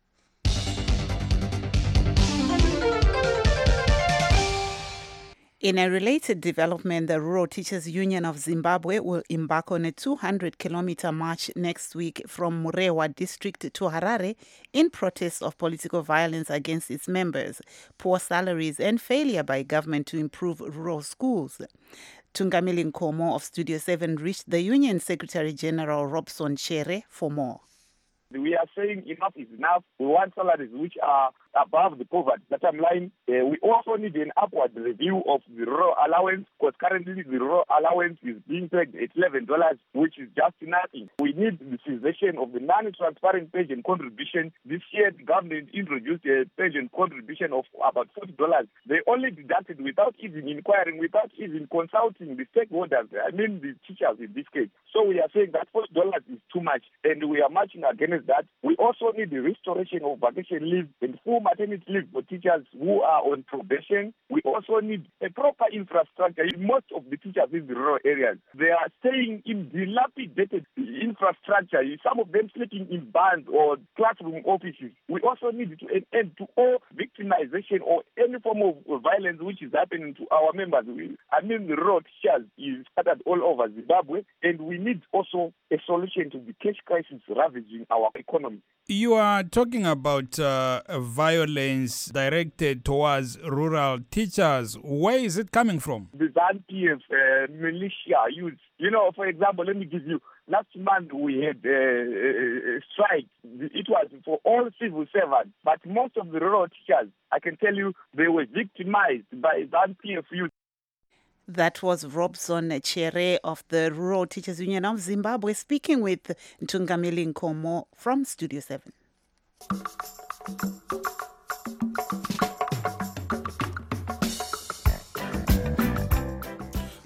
In a related development, the Rural Teachers Union of Zimbabwe will embark on a 200-kilometer march next week from Murewa district to Harare in protest of political violence against its members, poor salaries, and failure by government to improve rural schools. Tungamili Nkomo of Studio 7 reached the Union Secretary General Robson Chere for more. We are saying enough is enough. We want salaries which are above the poverty bottom line. We also need an upward review of the rural allowance, because currently the rural allowance is being paid at $11, which is just nothing. We need the cessation of the non-transparent pension contribution. This year, the government introduced a pension contribution of about $40. They only deducted without even inquiring, without even consulting the stakeholders, I mean the teachers in this case. So we are saying that $40 is too much, and we are marching against that. We also need the restoration of vacation leave and full maternity leave for teachers who are on probation. We also need a proper infrastructure. Most of the teachers in the rural areas, they are staying in dilapidated infrastructure. Some of them sleeping in barns or classroom offices. We also need to end to all victimization or any form of violence which is happening to our members. The rural teachers is scattered all over Zimbabwe, and we need also a solution to the cash crisis ravaging our economy. You are talking about violence directed towards rural teachers. Where is it coming from? The ZANU-PF militia youth. For example, let me give you, last month we had a strike. It was for all civil servants, but most of the rural teachers, I can tell you, they were victimized by ZANU-PF youth. That was Robson Chere of the Rural Teachers Union of Zimbabwe speaking with Tungamili Nkomo from Studio 7.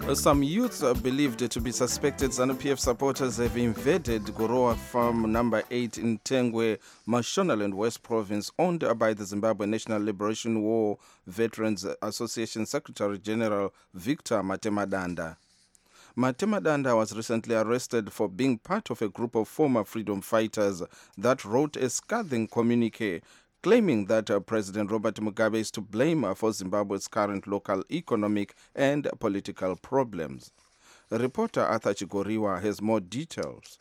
Some youths are believed to be suspected ZANU-PF supporters have invaded Gorowa Farm number 8 in Tengwe, Mashonaland West Province, owned by the Zimbabwe National Liberation War Veterans Association Secretary General Victor Matemadanda. Matemadanda was recently arrested for being part of a group of former freedom fighters that wrote a scathing communique claiming that President Robert Mugabe is to blame for Zimbabwe's current local economic and political problems. Reporter Arthur Chigoriwa has more details.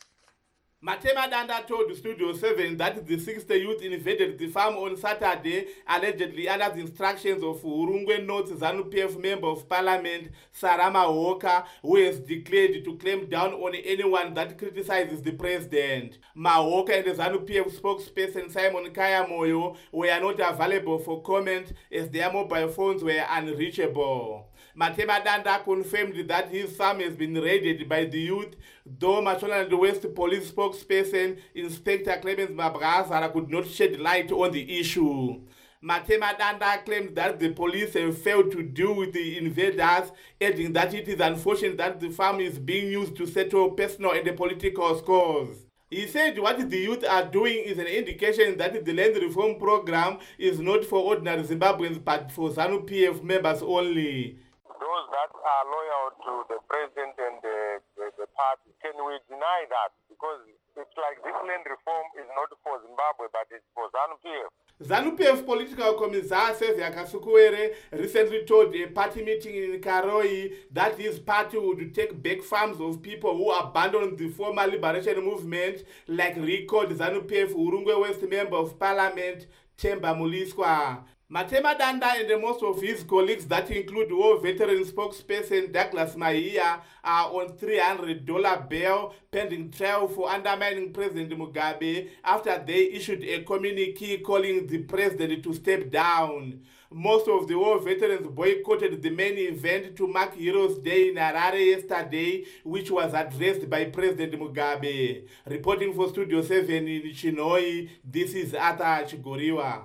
Matemadanda told Studio 7 that the 60 youth invaded the farm on Saturday, allegedly under the instructions of Urungwe North ZANU-PF Member of Parliament Sarama Walker, who has declared to clamp down on anyone that criticizes the president. Mahoka and the ZANU-PF spokesperson Simon Kayamoyo were not available for comment as their mobile phones were unreachable. Matemadanda confirmed that his farm has been raided by the youth, though Mashonaland West Police spokesperson Inspector Clemens Mabrazara could not shed light on the issue. Matemadanda claimed that the police have failed to deal with the invaders, adding that it is unfortunate that the farm is being used to settle personal and political scores. He said what the youth are doing is an indication that the land reform program is not for ordinary Zimbabweans but for ZANU-PF members only. Those that are loyal to the president and the party, can we deny that? Because it's like this land reform is not for Zimbabwe, but it's for ZANU-PF. ZANU-PF political commissar Sevia Kasukuwere recently told a party meeting in Karoi that his party would take back farms of people who abandoned the former liberation movement, like recalled ZANU-PF Urungwe West Member of Parliament Themba Muliswa. Matemadanda and most of his colleagues, that include war veteran spokesperson Douglas Mahiya, are on $300 bail pending trial for undermining President Mugabe after they issued a communique calling the president to step down. Most of the war veterans boycotted the main event to mark Heroes Day in Harare yesterday, which was addressed by President Mugabe. Reporting for Studio 7 in Chinoi, this is Arthur Chigoriwa.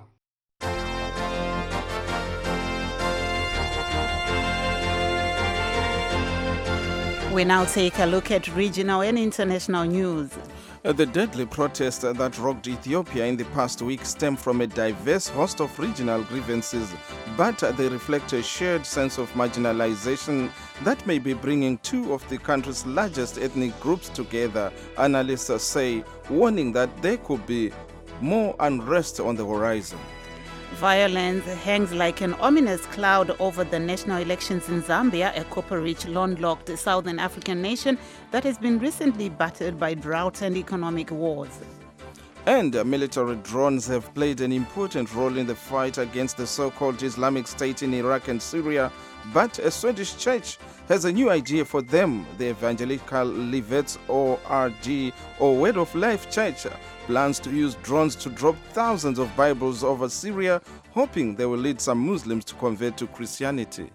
We now take a look at regional and international news. The deadly protests that rocked Ethiopia in the past week stem from a diverse host of regional grievances, but they reflect a shared sense of marginalization that may be bringing two of the country's largest ethnic groups together, analysts say, warning that there could be more unrest on the horizon. Violence hangs like an ominous cloud over the national elections in Zambia, a copper-rich, landlocked southern African nation that has been recently battered by drought and economic wars. And military drones have played an important role in the fight against the so-called Islamic State in Iraq and Syria, but a Swedish church has a new idea for them. The Evangelical Livets ORG, or Word of Life Church, plans to use drones to drop thousands of Bibles over Syria, hoping they will lead some Muslims to convert to Christianity.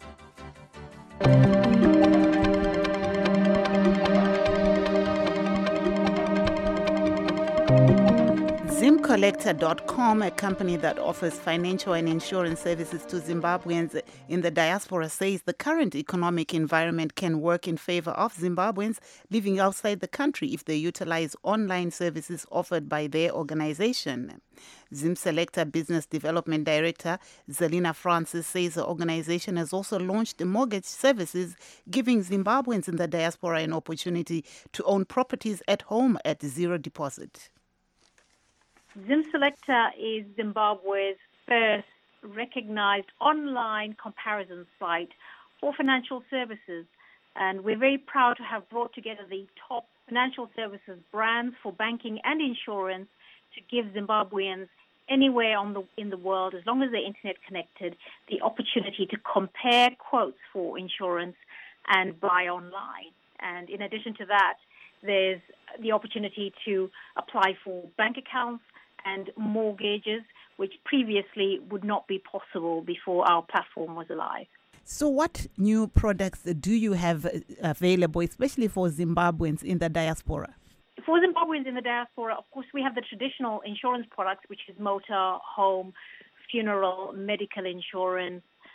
ZimCollector.com, a company that offers financial and insurance services to Zimbabweans in the diaspora, says the current economic environment can work in favor of Zimbabweans living outside the country if they utilize online services offered by their organization. ZimSelector Business Development Director Zelina Francis says the organization has also launched mortgage services, giving Zimbabweans in the diaspora an opportunity to own properties at home at zero deposit. ZimSelector is Zimbabwe's first recognized online comparison site for financial services. And we're very proud to have brought together the top financial services brands for banking and insurance to give Zimbabweans anywhere in the world, as long as they're internet connected, the opportunity to compare quotes for insurance and buy online. And in addition to that, there's the opportunity to apply for bank accounts and mortgages, which previously would not be possible before our platform was alive. So what new products do you have available, especially for Zimbabweans in the diaspora? For Zimbabweans in the diaspora, of course, we have the traditional insurance products, which is motor, home, funeral, medical insurance,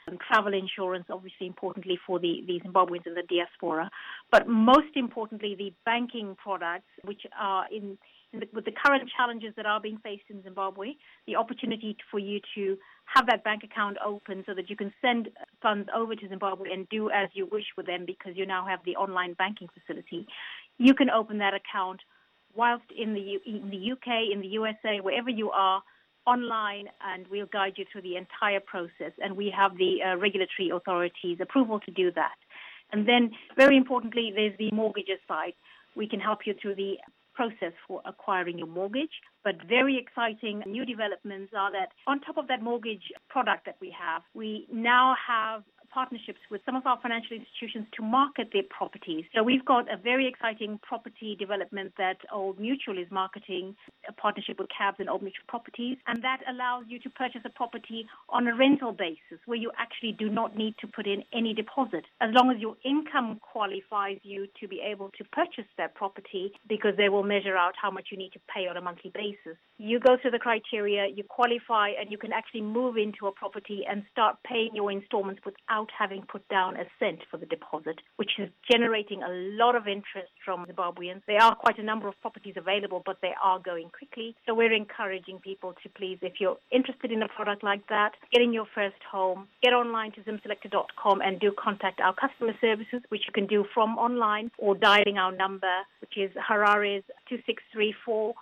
and travel insurance, obviously importantly for the Zimbabweans in the diaspora. But most importantly, the banking products, which are with the current challenges that are being faced in Zimbabwe, the opportunity for you to have that bank account open so that you can send funds over to Zimbabwe and do as you wish with them because you now have the online banking facility. You can open that account whilst in the UK, in the USA, wherever you are, online, and we'll guide you through the entire process. And we have the regulatory authorities' approval to do that. And then, very importantly, there's the mortgages side. We can help you through the process for acquiring your mortgage. But very exciting new developments are that on top of that mortgage product that we now have partnerships with some of our financial institutions to market their properties. So we've got a very exciting property development that Old Mutual is marketing, a partnership with Cabs and Old Mutual Properties, and that allows you to purchase a property on a rental basis where you actually do not need to put in any deposit, as long as your income qualifies you to be able to purchase that property, because they will measure out how much you need to pay on a monthly basis. You go through the criteria, you qualify, and you can actually move into a property and start paying your installments without having put down a cent for the deposit, which is generating a lot of interest from Zimbabweans. There are quite a number of properties available, but they are going quickly. So we're encouraging people to please, if you're interested in a product like that, get in your first home, get online to zimselector.com and do contact our customer services, which you can do from online or dialing our number, which is Harare's 2634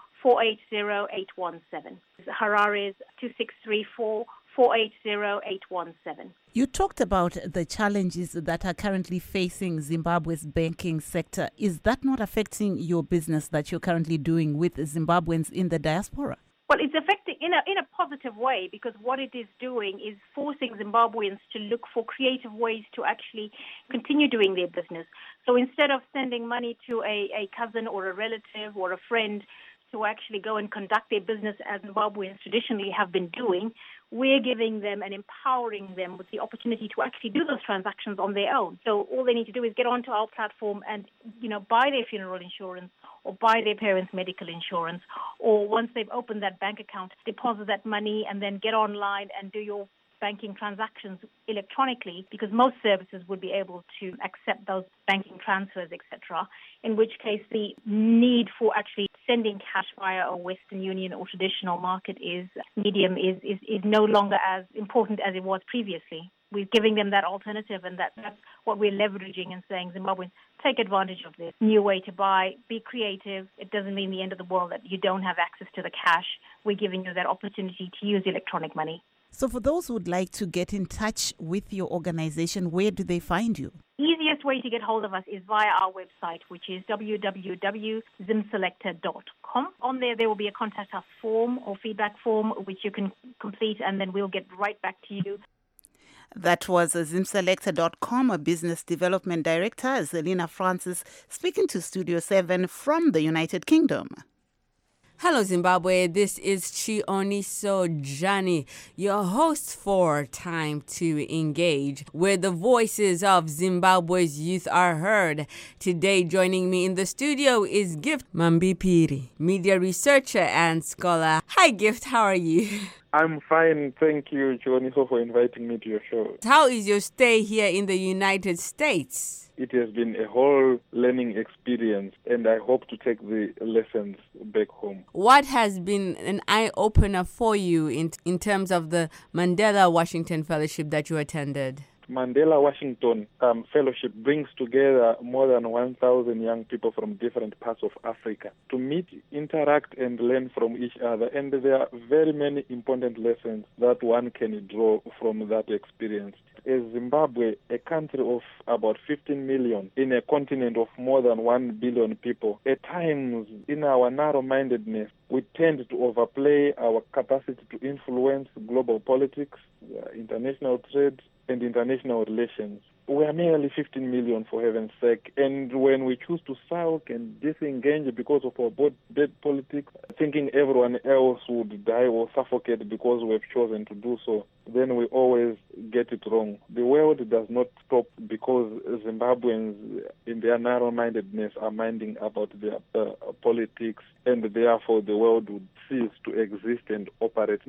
480-817. Harare's 2634 480-817. You talked about the challenges that are currently facing Zimbabwe's banking sector. Is that not affecting your business that you're currently doing with Zimbabweans in the diaspora? Well, it's affecting in a positive way, because what it is doing is forcing Zimbabweans to look for creative ways to actually continue doing their business. So instead of sending money to a cousin or a relative or a friend to actually go and conduct their business as Zimbabweans traditionally have been doing, we're giving them and empowering them with the opportunity to actually do those transactions on their own. So all they need to do is get onto our platform and, buy their funeral insurance or buy their parents' medical insurance, or once they've opened that bank account, deposit that money and then get online and do your banking transactions electronically, because most services would be able to accept those banking transfers, etc., in which case the need for actually sending cash via a Western Union or traditional market medium is no longer as important as it was previously. We're giving them that alternative, and that's what we're leveraging and saying, Zimbabweans, take advantage of this new way to buy, be creative. It doesn't mean the end of the world that you don't have access to the cash. We're giving you that opportunity to use electronic money. So for those who would like to get in touch with your organization, where do they find you? Easiest way to get hold of us is via our website, which is www.zimselector.com. On there will be a contact us form or feedback form, which you can complete, and then we'll get right back to you. That was zimselector.com, a business development director, Zelina Francis, speaking to Studio 7 from the United Kingdom. Hello, Zimbabwe. This is Chioniso Jani, your host for Time to Engage, where the voices of Zimbabwe's youth are heard. Today, joining me in the studio is Gift Mambipiri, media researcher and scholar. Hi, Gift. How are you? I'm fine. Thank you, Chioniso, for inviting me to your show. How is your stay here in the United States? It has been a whole learning experience, and I hope to take the lessons back home. What has been an eye-opener for you in terms of the Mandela Washington Fellowship that you attended? Mandela Washington Fellowship brings together more than 1,000 young people from different parts of Africa to meet, interact, and learn from each other. And there are very many important lessons that one can draw from that experience. As Zimbabwe, a country of about 15 million in a continent of more than 1 billion people, at times in our narrow-mindedness, we tend to overplay our capacity to influence global politics, international trade, and international relations. We are merely 15 million, for heaven's sake, and when we choose to sulk and disengage because of our bad politics, thinking everyone else would die or suffocate because we have chosen to do so, then we always get it wrong. The world does not stop because Zimbabweans, in their narrow-mindedness, are minding about their politics, and therefore the world would cease to exist and operate. No,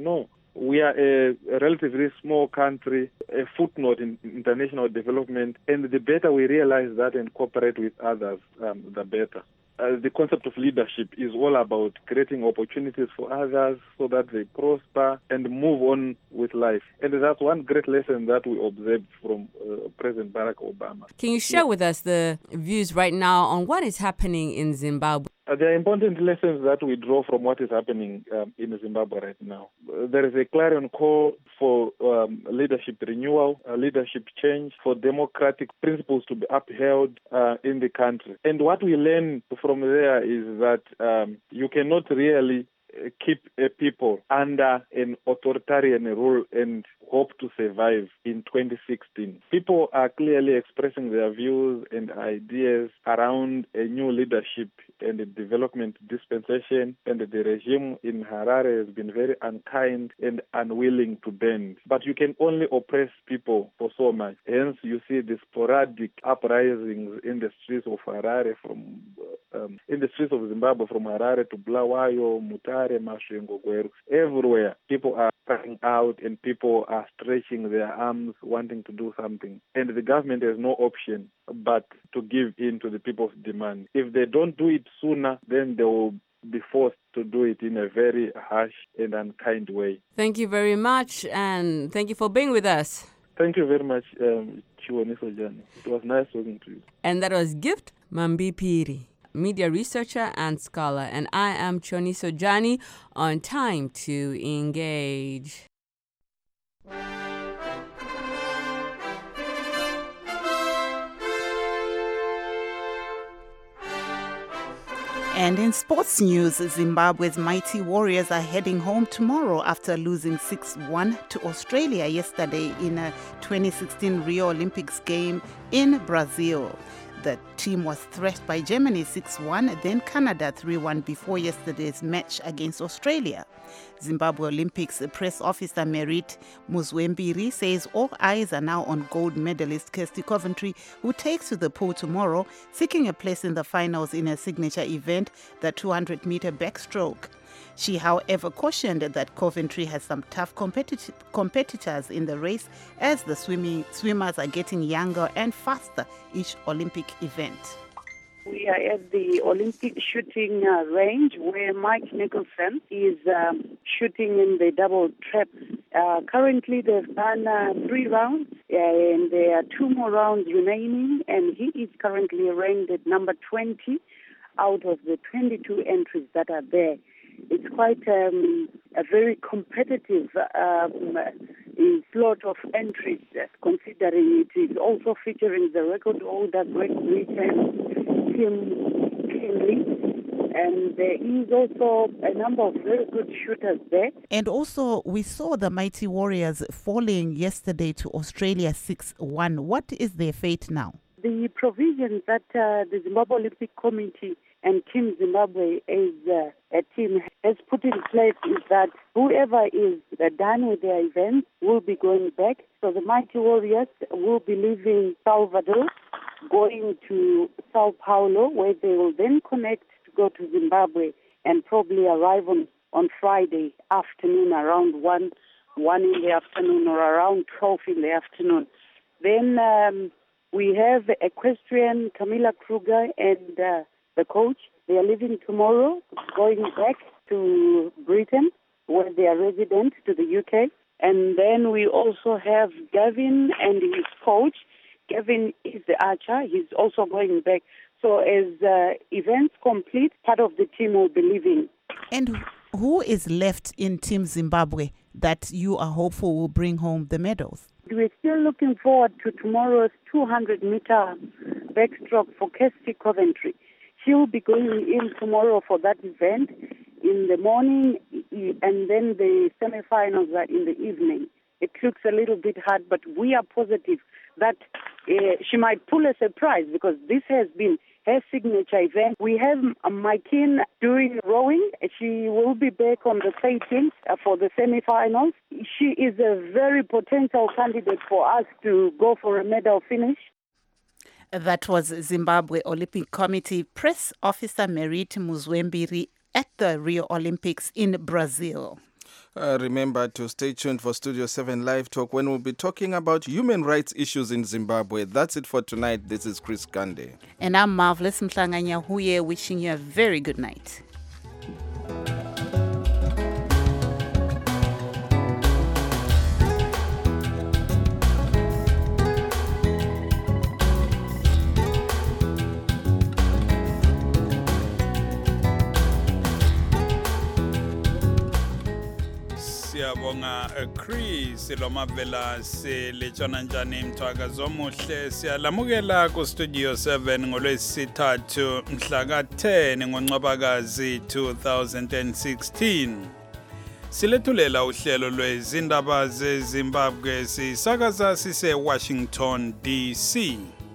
We are a relatively small country, a footnote in international development, and the better we realize that and cooperate with others, the better. The concept of leadership is all about creating opportunities for others so that they prosper and move on with life. And that's one great lesson that we observed from President Barack Obama. Can you share with us the views right now on what is happening in Zimbabwe? There are important lessons that we draw from what is happening in Zimbabwe right now. There is a clarion call for leadership renewal, leadership change, for democratic principles to be upheld in the country. And what we learn from there is that you cannot really keep a people under an authoritarian rule and hope to survive in 2016. People are clearly expressing their views and ideas around a new leadership and a development dispensation, and the regime in Harare has been very unkind and unwilling to bend. But you can only oppress people for so much. Hence, you see the sporadic uprisings in the streets of Harare, in the streets of Zimbabwe, from Harare to Bulawayo, Mutare, Masvingo, Gweru. Everywhere, people are crying out and people are stretching their arms, wanting to do something. And the government has no option but to give in to the people's demand. If they don't do it sooner, then they will be forced to do it in a very harsh and unkind way. Thank you very much, and thank you for being with us. Thank you very much, Chioniso Jani. It was nice talking to you. And that was Gift Mambipiri, media researcher and scholar. And I am Chioniso Jani on Time to Engage. And in sports news, Zimbabwe's mighty Warriors are heading home tomorrow after losing 6-1 to Australia yesterday in a 2016 Rio Olympics game in Brazil. The team was thrashed by Germany 6-1, then Canada 3-1 before yesterday's match against Australia. Zimbabwe Olympics press officer Merit Muzwembiri says all eyes are now on gold medalist Kirsty Coventry, who takes to the pool tomorrow, seeking a place in the finals in her signature event, the 200-meter backstroke. She, however, cautioned that Coventry has some tough competitors in the race as the swimmers are getting younger and faster each Olympic event. We are at the Olympic shooting range where Mike Nicholson is shooting in the double trap. Currently, they've done 3 rounds, and there are 2 more rounds remaining, and he is currently ranked at number 20 out of the 22 entries that are there. It's quite a very competitive slot of entries, considering it is also featuring the record holder Great Britain, Tim Kinley, and there is also a number of very good shooters there. And also, we saw the mighty Warriors falling yesterday to Australia 6-1. What is their fate now? The provisions that the Zimbabwe Olympic Committee and Team Zimbabwe as a team has put in place is that whoever is done with their events will be going back. So the Mighty Warriors will be leaving Salvador, going to Sao Paulo, where they will then connect to go to Zimbabwe and probably arrive on Friday afternoon around 1 in the afternoon or around 12 in the afternoon. Then we have equestrian Camilla Kruger and the coach. They are leaving tomorrow, going back to Britain, where they are resident, to the UK. And then we also have Gavin and his coach. Gavin is the archer. He's also going back. So as events complete, part of the team will be leaving. And who is left in Team Zimbabwe that you are hopeful will bring home the medals? We're still looking forward to tomorrow's 200-meter backstroke for Kirsty Coventry. She will be going in tomorrow for that event in the morning, and then the semi-finals are in the evening. It looks a little bit hard, but we are positive that she might pull a surprise because this has been her signature event. We have Maikin doing rowing. She will be back on the 18th for the semi-finals. She is a very potential candidate for us to go for a medal finish. That was Zimbabwe Olympic Committee press officer Merit Muzwembiri at the Rio Olympics in Brazil. Remember to stay tuned for Studio 7 Live Talk when we'll be talking about human rights issues in Zimbabwe. That's it for tonight. This is Chris Kande. And I'm Marvelous Mhlanganya Huye, wishing you a very good night. Siyabonga Chris Lomavela silechona njani mthwakazi omuhle siyalamukela ku Studio 7 ngolwesithathu mhla ka-10 ngoNcwabakazi 2016. Silethulela uhlelo lwezindaba zeZimbabwe sisakaza sise Washington DC.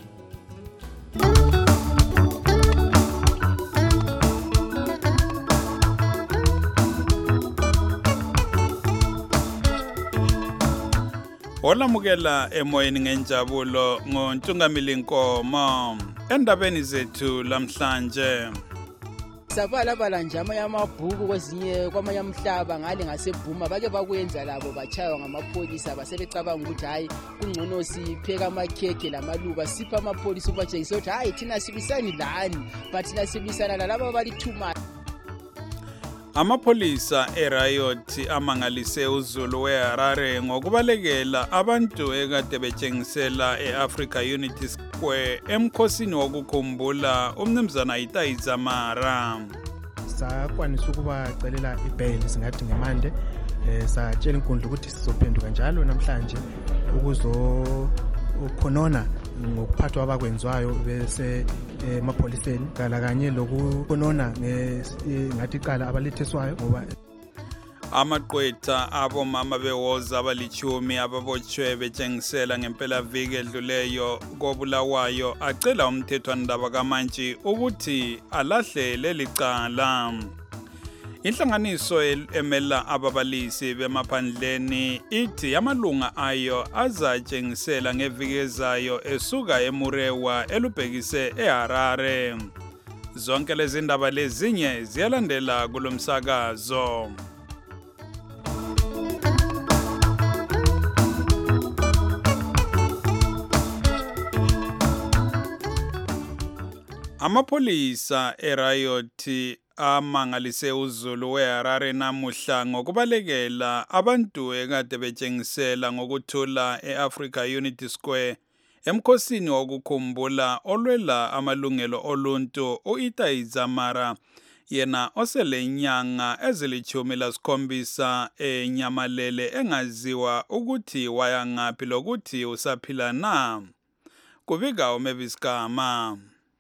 Olamukela emoyeni ngenjabulo ngoNtungamili Nkomo endabeni zethu lamhlanje. Sabalabala nje amabhuku kwezinye kwamanye umhlaba ngale ngaseBhuma bake bakwenza labo bachaywa ngamapholisa basebecabanga ukuthi hayi kungcono sipheka amakhekhe lamaluba sipha amapholisa ubatshengisa ukuthi hayi thina sibisani lani but thina sibisana lalabo balithuma. Amapholisa eRiot amangalise uZulu weHarare ngokubalekela abantu ekade betshengisela eAfrica Unity Square emkhosini wokukhumbula umnumzana Itayi Dzamara. Sakwanisa ukubacelela ibail singathi ngemande satshela inkundla ukuthi sizophenduka njalo namhlanje ukuzokhonona ngokuphathwa abakwenziwayo bese emapholiseni kanye lokukhonona ngathi iqala abaletheswayo ngoba amaqwetha abomama bewoza abalichumi ababotshwe betshengisela ngempela viki edluleyo kobulawayo acela umthethwandaba kaMantshi ukuthi alahle leli cala. Inhlanganiso emela ababalisi bemaphandleni ithi amalunga ayo azatshengisela ngeviki ezayo esuka eMurewa elubhekise eHarare. Zonke lezi ndaba lezinye ziyalandela kulomsakazo. Amapholisa eRiot amangalise uZulu weHarare namuhla ngokubalekela abantu ekade betshengisela ngokuthula eAfrica Unity Square emkhosini wokukhumbula olwela amalungelo oluntu uItayi Dzamara yena oselenyanga ezili-17 enyamalele engaziwa ukuthi waya ngaphi lokuthi usaphila na. Kubika uMavis Gama.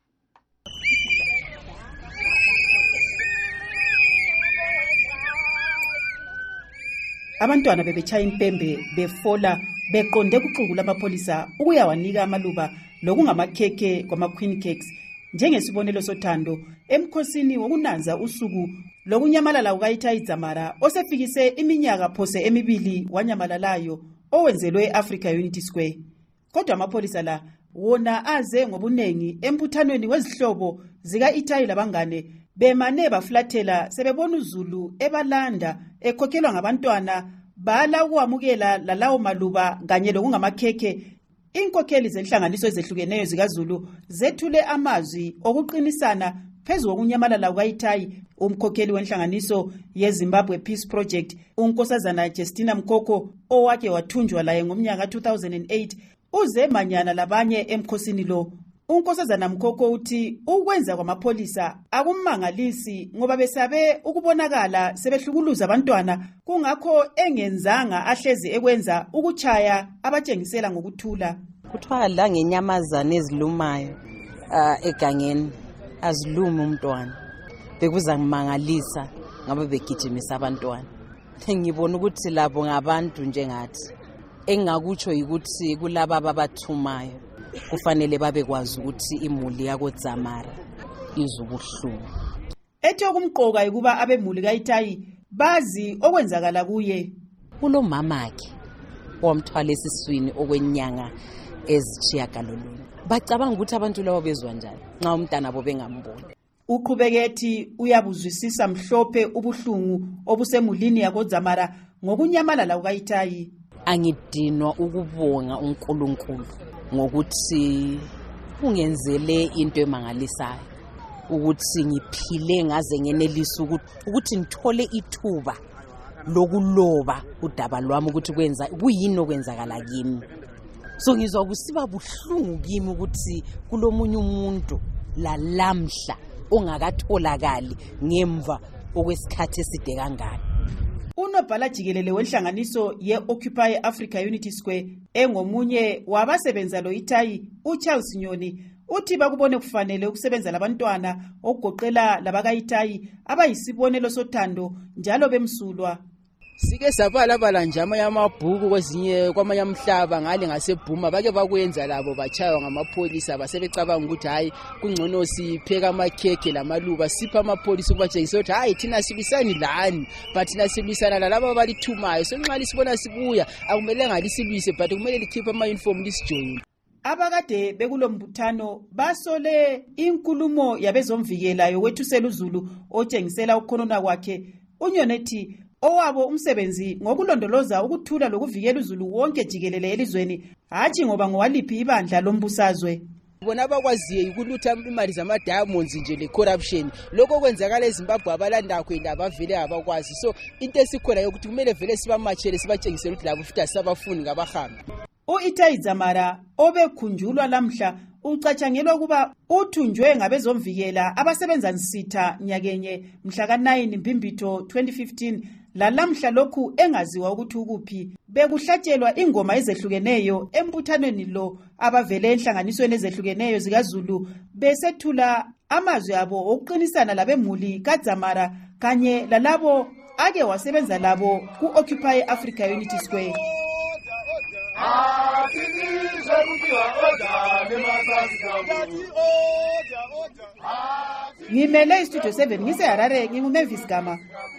Abantwana bebechaya impembe befola beqonde kuxuku lamapholisa ukuyawanika amaluba lokungamakhekhe kwama-Queen Cakes njengesibonelo sothando emkhosini wokunanza usuku lokunyamalala kukaItayi Dzamara osefikise iminyaka phose emibili wanyamalalayo owenzelwe eAfrica Unity Square. Kodwa amapholisa la wona aze ngobunengi emputhanweni wezihlobo zika-Itayi labangane bemane baflathela sebebona uZulu ebalanda ekhokhelwa ngabantwana bala ukwamukela lalawo maluba kanye lokungamakhekhe. Inkokheli zenhlanganiso ezehlukeneyo zikaZulu zethule amazwi okuqinisana phezu kokunyamalala kukaItayi. Umkhokheli wenhlanganiso yeZimbabwe Peace Project uNkosazana Justina Mkhokho owake wathunjwa laye ngomnyaka 2008 uze manyana labanye emkhosini lo. Unkosazana Mkhokho uthi ukwenza kwamapholisa akumangalisi ngoba besabe ukubonakala sebehlukuluza abantwana kungakho engenzanga ahlezi ekwenza ukuchaya abatshengisela ngokuthula. Kuthiwa la ngenyamazana ezilumayo egangeni azilumi umntwana bekuza ngimangalisa ngabe begijimisa abantwana. Ngibona ukuthi labo ngabantu njengathi engakutsho ukuthi kulaba ababathumayo kufanele babekwazi ukuthi imuli yakoDzamara izubuhlungu. Ethi okumqoka ukuba abemuli kaItayi bazi okwenzakala kuye. Kulo mamakhe wamthwala esiswini okwenyanga ezitshiyagalolunye. Bacabanga ukuthi abantu labo bezwa njani nxa umntana abo bengamboni. Uqhubeke ethi uyabuzwisisa mhlophe ubuhlungu obusemulini yakoDzamara ngokunyamalala kukaItayi. Angidinwa ukubonga uNkulunkulu ngokuthi ungenzele into emangalisayo, ukuthi ngiphile ngaze ngenelisa ukuthi ngithole ithuba lokuloba udaba lwami ukuthi kuyini okwenzakala kimi. So ngizwa kusiba buhlungu kimi ukuthi kulomunye umuntu lalamhla ongakatholakali ngemva okwesikhathi eside kangaka. Unobhala jikelele wenhlanganiso ye-Occupy Africa Unity Square engomunye wabasebenza lo Itayi uCharles Nyoni uthi bakubone kufanele ukusebenza labantwana okugoqela labakaItayi abayisibonelo sothando njalo bemsulwa. Sike sabala njama yamabhuku kwamanye amhlaba ngale ngaseBhuma bake bakwenza labo bachaywa ngamapholisa basebecabanga ukuthi hayi kungcono sipheka amakhekhe lamaluba sipha amapholisa ukubatshengisa ukuthi hayi thina silwisani lani but thina silwisana lalabo abalithumayo. So nxa lisibona sibuya akumele ngalisilwise but kumele likhiphe ama-uniform lisijoyine. Abakade bekulombuthano basole inkulumo yabezomvikela yokwethusela uZulu otshengisela ukukhonona kwakhe. UNyonethi owabo umsebenzi ngokulondoloza ukuthula lokuvikela uZulu wonke jikelele elizweni hatshi ngoba ngowaliphi ibandla lombusazwe. Bona abakwaziyo ukulutha imali zama-diamonds nje le-corruption. Lokho kwenzakala eZimbabwe abalanda kwenda abavele abakwazi. So into esikhona yokuthi kumele vele sibamatshele sibatshengisele ukuthi labo futhi asabafuni ngabahambi. U-Itayi Dzamara obekhunjulwa lamhla ucatshangelwa kuba uthunjwe ngabezomvikela abasebenza nsitha nyakenye mhla ka-9 Mbimbitho 2015 lalamhla lokhu engaziwa ukuthi ukuphi. Bekuhlatshelwa ingoma ezehlukeneyo embuthanweni lo abavele enhlanganisweni ezehlukeneyo zikaZulu besethula amazwi abo okuqinisana labemuli kaDzamara kanye lalabo ake wasebenza labo ku-Occupy Africa Unity Square. Ngimele istudio 7 ngiseHarare nginguMavis Gama.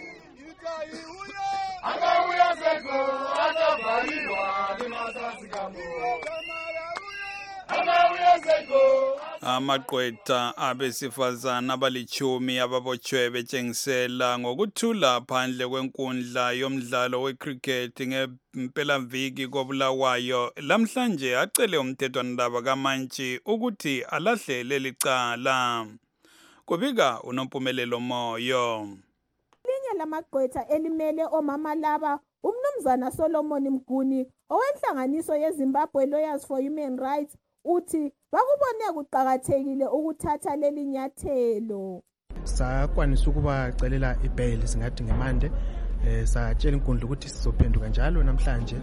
Amaqweta abesifazana abalichumi ababotshwe betshengisela ngokuthula phandle kwenkundla yomdlalo wecricket ngempelaviki koBulawayo lamhlanje acele umthethwandaba kaMantshi ukuthi alahle leli cala. Kubika uNompumelelo Moyo. Linye lamaqwetha elimele omama laba umnumzana Solomon Mguni owenhlanganiso yeZimbabwe Lawyers for Human Rights uthi bakubone kuqhakathekile ukuthatha leli nyathelo. Sakwanisa ukubacelela ibail singathi ngemande satshela inkundla ukuthi sizophenduka njalo namhlanje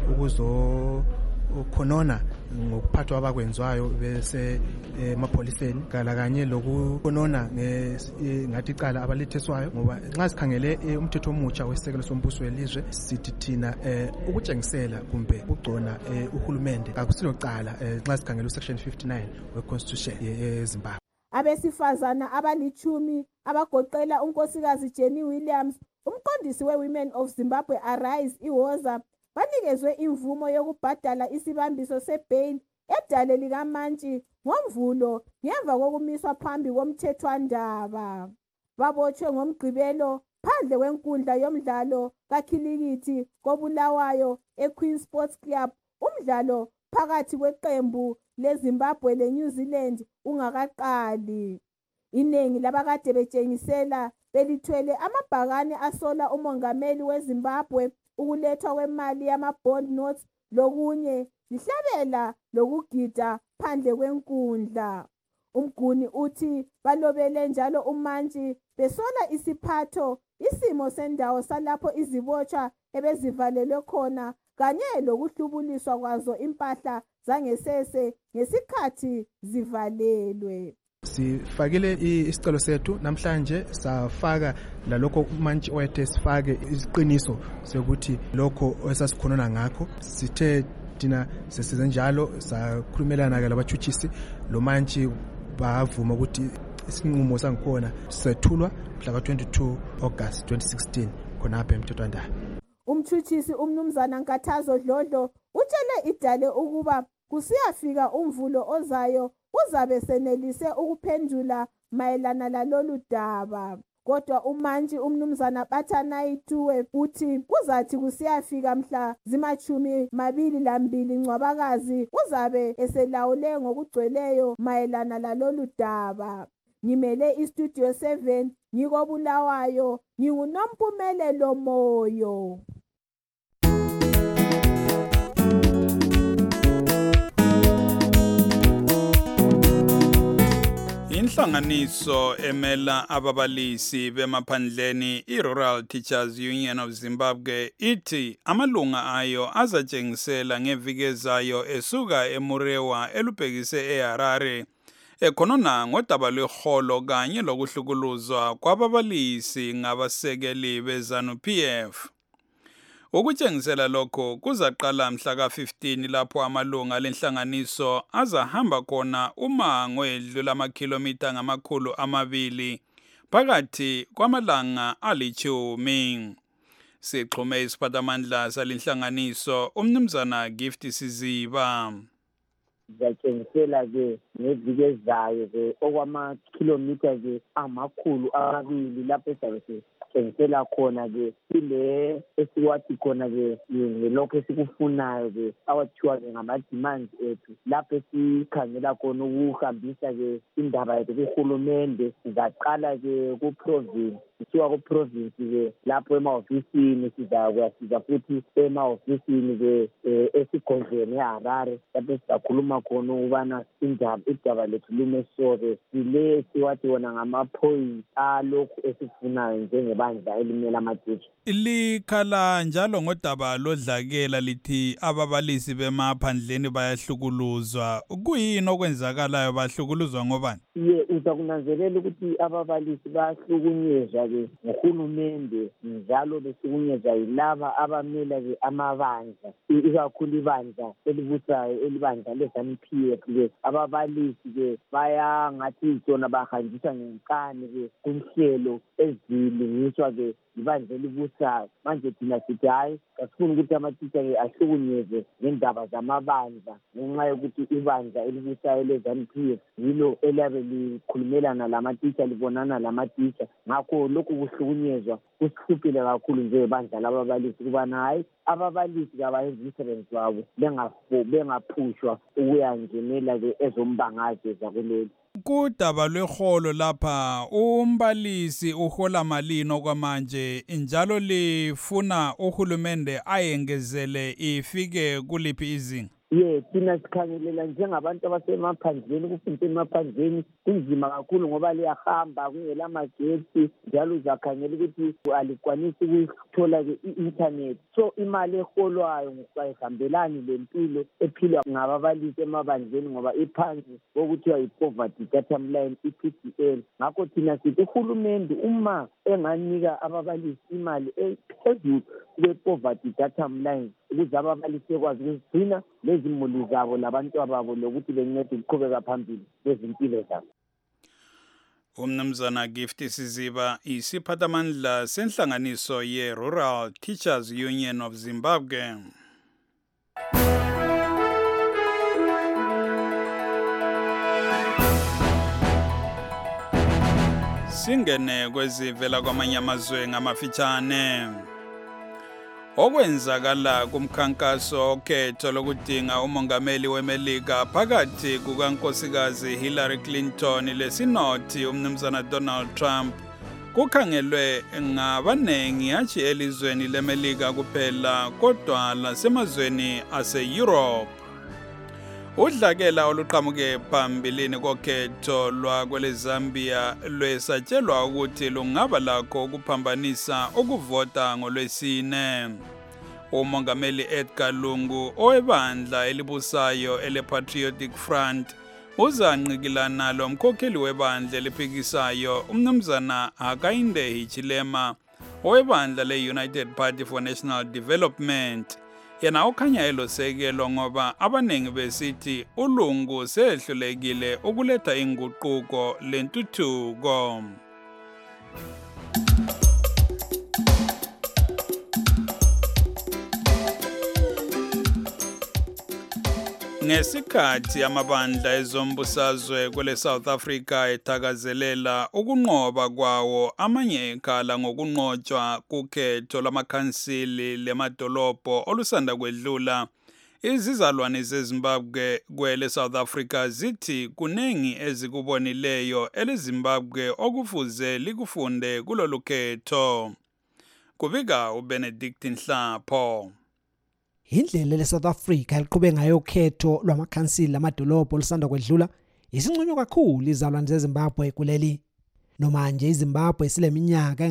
ukuzokhonona ngokuphathwa abakwenziwayo bese emapholiseni kanye lokukhonona ngathi icala abaletheswayo ngoba nxa sikhangele umthetho omutsha wesekelo sombuso welizwe sithi thina ukutshengisela kumbe ukugcona uhulumende akusilocala nxa sikhangele usection 59 weconstitution yeZimbabwe. Abesifazana abalichumi abagoqela unkosikazi Jenny Williams umqondisi we-Women of Zimbabwe Arise iwoza banikezwe imvumo yokubhadala isibambiso sebail edale likaMantshi ngoMvulo ngemva kokumiswa phambi komthethwandaba. Babotshwe ngoMgqibelo phandle kwenkundla yomdlalo kaKhilikithi koBulawayo eQueen Sports Club umdlalo phakathi kweqembu leZimbabwe leNew Zealand ungakaqali. Inengi labakade betshengisela belithwele amabhakane asola umongameli weZimbabwe ukulethwa kwemali yama-bond notes lokunye lihlabela lokugida phandle kwenkundla. Umguni uthi balobele njalo uMantshi besola isiphatho isimo sendawo salapho izibotshwa ebezivalelwe khona kanye lokuhlubuliswa kwazo impahla zangesese ngesikhathi zivalelwe. Sifakile isicelo sethu namhlanje safaka lalokho uMantshi oyethe sifake isiqiniso sokuthi lokho esasikhonona ngakho sithe thina sesize njalo sakhulumelana ke labathutshisi lo Mantshi bavuma ukuthi isinqumo sangikhona sethulwa mhla ka-22 August 2016 khona apha emthethwandaba. Umthutshisi umnumzana Nkathazo Dlodlo utshele idale ukuba kusiyafika uMvulo ozayo uzabe senelise ukuphendula mayelana lalolu daba. Kodwa umantshi umnumzana Bathanaituwe uthi kuzathi kusiyafika mhla zima-22 Ncwabakazi uzabe eselawule ngokugcweleyo mayelana lalolu daba. Ngimele iStudio 7 ngikobulawayo, nginguNompumelelo Moyo. Inhlanganiso emela ababalisi bemaphandleni i-Rural Teachers Union of Zimbabwe ithi amalunga ayo azatshengisela ngeviki ezayo esuka eMurewa elubhekise eHarare ekhonona ngodaba lweholo kanye lokuhlukuluzwa kwababalisi ngabasekeli beZANU-PF. Ukutshengisela lokho kuzaqala mhla ka-15 lapho amalunga lenhlanganiso azahamba khona umango edlula amakhilomitha ngama-200 phakathi kwamalanga ali-10. Sixhume isiphathamandla salenhlanganiso umnumzana Gift Siziba. Zatshengisela-ke ngeviki ezayo-ke okwamakhilomitha-ke 200 lapho esabe sitshengisela khona-ke ile esiwathi khona-ke ngelokho esikufunayo-ke awathiwa-ke ngama-demands ethu lapho esikhangela khona ukuhambisa-ke indaba yethu kuhulumende. Sizaqala-ke ku-province, kuthiwa ku-province-ke lapho emahofisini sizakuyasiza futhi emahofisini-ke esigodlweni eHarare lapho sizakhuluma khona ukubana idaba lethu lume soke sile siwathi wona ngama-point alokhu esifunayo njengebandla elimela amateacher. Likhala njalo ngodaba lodlakela lithi ababalisi bemaphandleni bayahlukuluzwa. Kuyini okwenzakalayo, bahlukuluzwa ngobani? Uza kunanzelela ukuthi ababalisi bayahlukunyezwa-ke nguhulumende njalo behlukunyezwa yilaba abamela-ke amabandla, ikakhulu ibandla elibusayo elibandla leZANU-PF-ke. Ababalisi-ke bayangathi tsona bahanjiswa ngenkani-ke kunhlelo ezilungiswa-ke ibandla elibusayo. Manje thina sithi hayi kasifuni ukuthi amatitsha-ke ahlukunyezwe ngendaba zamabandla ngenxa yokuthi ibandla elibusayo leZANU-PF yilo eliyabe likhulumelana lamatitsha, libonana lamatitsha. Ngakho lokhu kuhlukunyezwa kusihluphile kakhulu njengebandla lababalisi ukubana hayi ababalisi kabayenza umsebenzi wabo bengaphushwa ukuyangenela-ke ezombangazwe zakuleli. Kudaba lweholo lapha umbalisi uhola malini okwamanje njalo lifuna uhulumende ayengezele ifike kuliphi izinga? Thina sikhangelela njengabantu abasemaphandleni, ukufundisa emaphandleni kunzima kakhulu ngoba liyahamba kungela magetsi njalo uzakhangela ukuthi alikwanisi ukuthola-ke i-internet. So imali eholwayo ayihambelani lempilo ephilwa ngababalisi emaphandleni ngoba iphansi okuthiwa yi-poverty datum line, i-PDL. Ngakho thina sithi uhulumende uma enganika ababalisi imali ephezulu kwe-poverty datum line ukuze ababalisi bekwazi ukuzigcina lezimuli zabo labantwababo lokuthi bencede ukuqhubeka phambili kwezimpilo zabo. Umnumzana Gift Siziba isiphathamandla senhlanganiso ye-Rural Teachers Union of Zimbabwe. Singene kwezivela kwamanye amazwe ngamafitshane. Okwenzakala kumkhankaso okhetho lokudinga umongameli weMelika phakathi kukankosikazi Hillary Clinton lesinothi umnumzana Donald Trump kukhangelwe ngabanengi hatshi elizweni leMelika kuphela kodwa lasemazweni ase-Europe. Udlakela oluqhamuke phambilini kokhetho lwakweleZambia lwesatshelwa ukuthi lungaba lakho ukuphambanisa ukuvota ngolwesine. Umongameli Edgar Lungu owebandla elibusayo ele-Patriotic Front uzanqikilana lomkhokheli webandla eliphikisayo umnumzana Hakainde Hichilema owebandla le-United Party for National Development. Yena ukhanya elosekelo ngoba abanengi besithi uLungu sehlulekile ukuletha inguquko lentuthuko. Ngesikhathi amabandla ezombusazwe kwele South Africa ethakazelela ukunqoba kwawo amanye ekhala ngokunqotshwa kukhetho lwamakhansili lemadolobho olusanda kwedlula, izizalwane zeZimbabwe kwele South Africa zithi kunengi ezikubonileyo eleZimbabwe okufuze likufunde kulolu khetho. Kubika uBenedict Nhlapho. Indlela leSouth Africa eliqhube ngayo ukhetho lwamakhansili amadolobho olusanda kwedlula isinconyo kakhulu izalwane zeZimbabwe kuleli. Nomanje iZimbabwe sileminyaka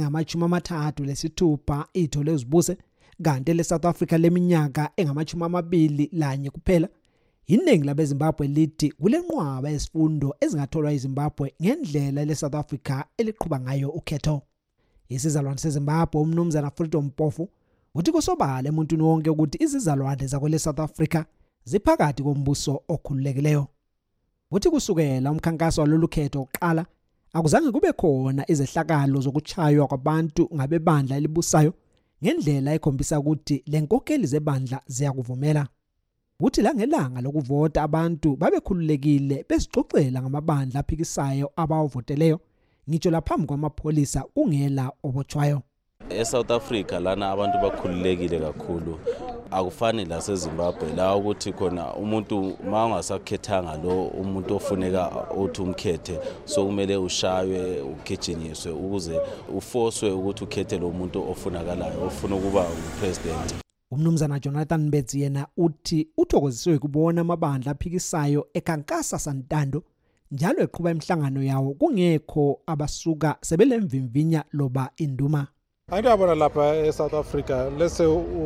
engama-36 ithole uzibuse, kanti leSouth Africa leminyaka engama-21 kuphela. Iningi labeZimbabwe lithi kulenqwaba yesifundo ezingatholwa iZimbabwe ngendlela leSouth Africa eliqhuba ngayo ukhetho. Isizalwane seZimbabwe umnumzana Freedom Mpofu uthi kusobala emuntwini wonke ukuthi izizalwane zakwele South Africa ziphakathi kombuso okhululekileyo. Uthi kusukela umkhankaso walolu khetho oqala akuzange kube khona izehlakalo zokuchaywa kwabantu ngabebandla elibusayo ngendlela ekhombisa ukuthi lenkokheli zebandla ziyakuvumela. Uthi la ngelanga lokuvota abantu babekhululekile bezixoxela ngamabandla aphikisayo abawavoteleyo ngitsho laphambi kwamapholisa kungela obotshwayo. eSouth Africa lana abantu bakhululekile kakhulu, akufani laseZimbabwe la ukuthi khona umuntu mangasakhethanga lo umuntu ofuneka uthi umkhethe so kumele ushaywe ugijinyiswe ukuze uforcwe ukuthi ukhethe lo muntu ofunakalayo ofuna ukuba upresident. Umnumzana Jonathan Mbetsi yena uthi uthokoziswe kubona amabandla aphikisayo ekhankasa santando njalo eqhuba imihlangano yawo kungekho abasuka sebelemvimvinya loba induma. Angiyabona lapha eSouth Africa lese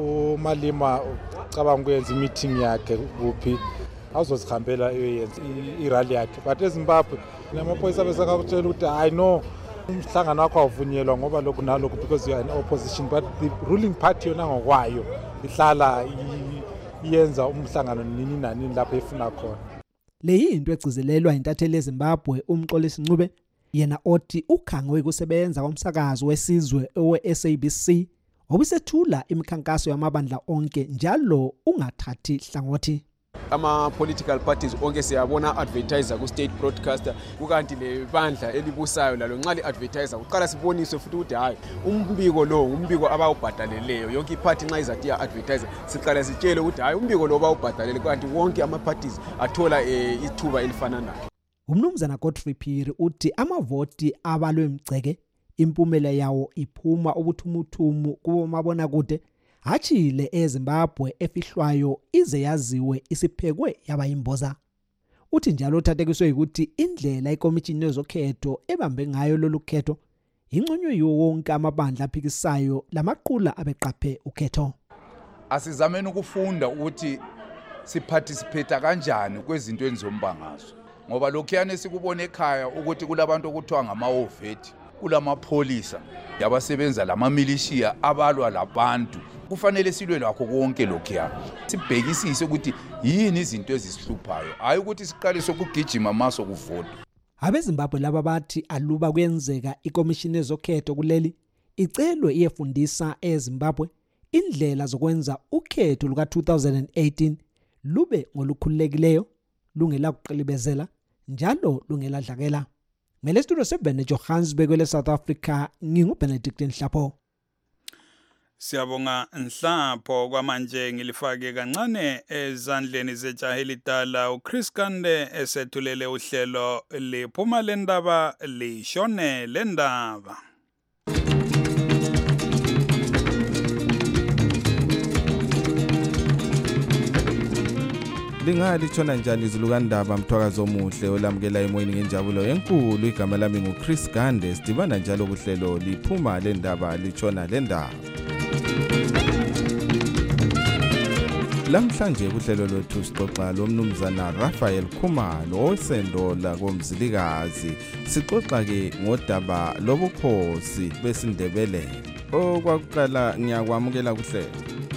uMalima ucabanga ukuyenza imeeting yakhe kuphi azozihambela irally yakhe, but eZimbabwe namaphoyisa besakutshela ukuthi I know umhlangano wakho awuvunyelwa ngoba lokhu nalokhu because you are in opposition, but the ruling party yona ngokwayo ihlala iyenza umhlangano nini nanini lapho efuna khona. Le yinto egcizelelwa intatheli eZimbabwe uMxolisi Ncube yena othi ukhangwe kusebenza komsakazo wesizwe owe-SABC obisethula imikhankaso yamabandla onke njalo ungathathi hlangothi. Ama-political parties onke siyabona advertiser ku-state broadcaster, kukanti le bandla elibusayo lalo nxa li-advertiser kuqala siboniswe futhi ukuthi hayi umbiko lo umbiko abawubhadaleleyo, yonke iphathi nxa izathi ya-advertiser siqala sitshele ukuthi hayi umbiko lo bawubhadalele, kanti wonke ama-parties athola ithuba elifananayo. Umnumzana Godfrey Phiri uthi amavoti abalwe mgceke impumela yawo iphuma ubuthumuthumu kubomabona kude hachile eZimbabwe efihlwayo ize yaziwe isiphekwe yaba imboza. Uthi njalo uthathekiswe ukuthi indlela ikomishini yezokhetho ebambe ngayo lolu khetho ingconywe yonke amabandla aphikisayo lamaqula abeqaphe ukhetho. Asizameni ukufunda ukuthi siparticipate kanjani kwezinto enzombangazo, ngoba lokhuyane sikubona ekhaya ukuthi kulabantu okuthiwa ngama-oveti, kulamapholisa yabasebenza lamamilishiya abalwa labantu. Kufanele silwe lakho konke lokhuyane, sibhekisise ukuthi yini izinto ezisihluphayo, hayi ukuthi siqalise ukugijima maso kuvota. AbeZimbabwe laba bathi aluba kuyenzeka ikomishini yezokhetho kuleli icelwe iyefundisa eZimbabwe indlela zokwenza ukhetho luka-2018 lube ngolukhululekileyo, lungela kuqilibezela njalo lungela dlakela. Ngele studio sebene Johannesburg kwele South Africa, nginguBenedict Nhlapho. Siyabonga Nhlapho, kwamanje ngilifake kancane ezandleni zejaha elidala uChris Kande esethulele uhlelo liphuma lendaba lishone lendaba. Lingalithona njani izulu kaNdaba, mthwakazi omuhle olamukela emoyeni ngenjabulo enkulu. Igama lami nguChris Gande, sidibana njalo kuhlelo liphuma lendaba litshona lendaba. Lamhlanje kuhlelo lwethu sixoxa lomnumzana Raphael Khumalo osendo la komzilikazi. Sixoxa ke ngodaba lobukhosi besindebele. Okwakuqala ngiyakwamukela kuhlelo.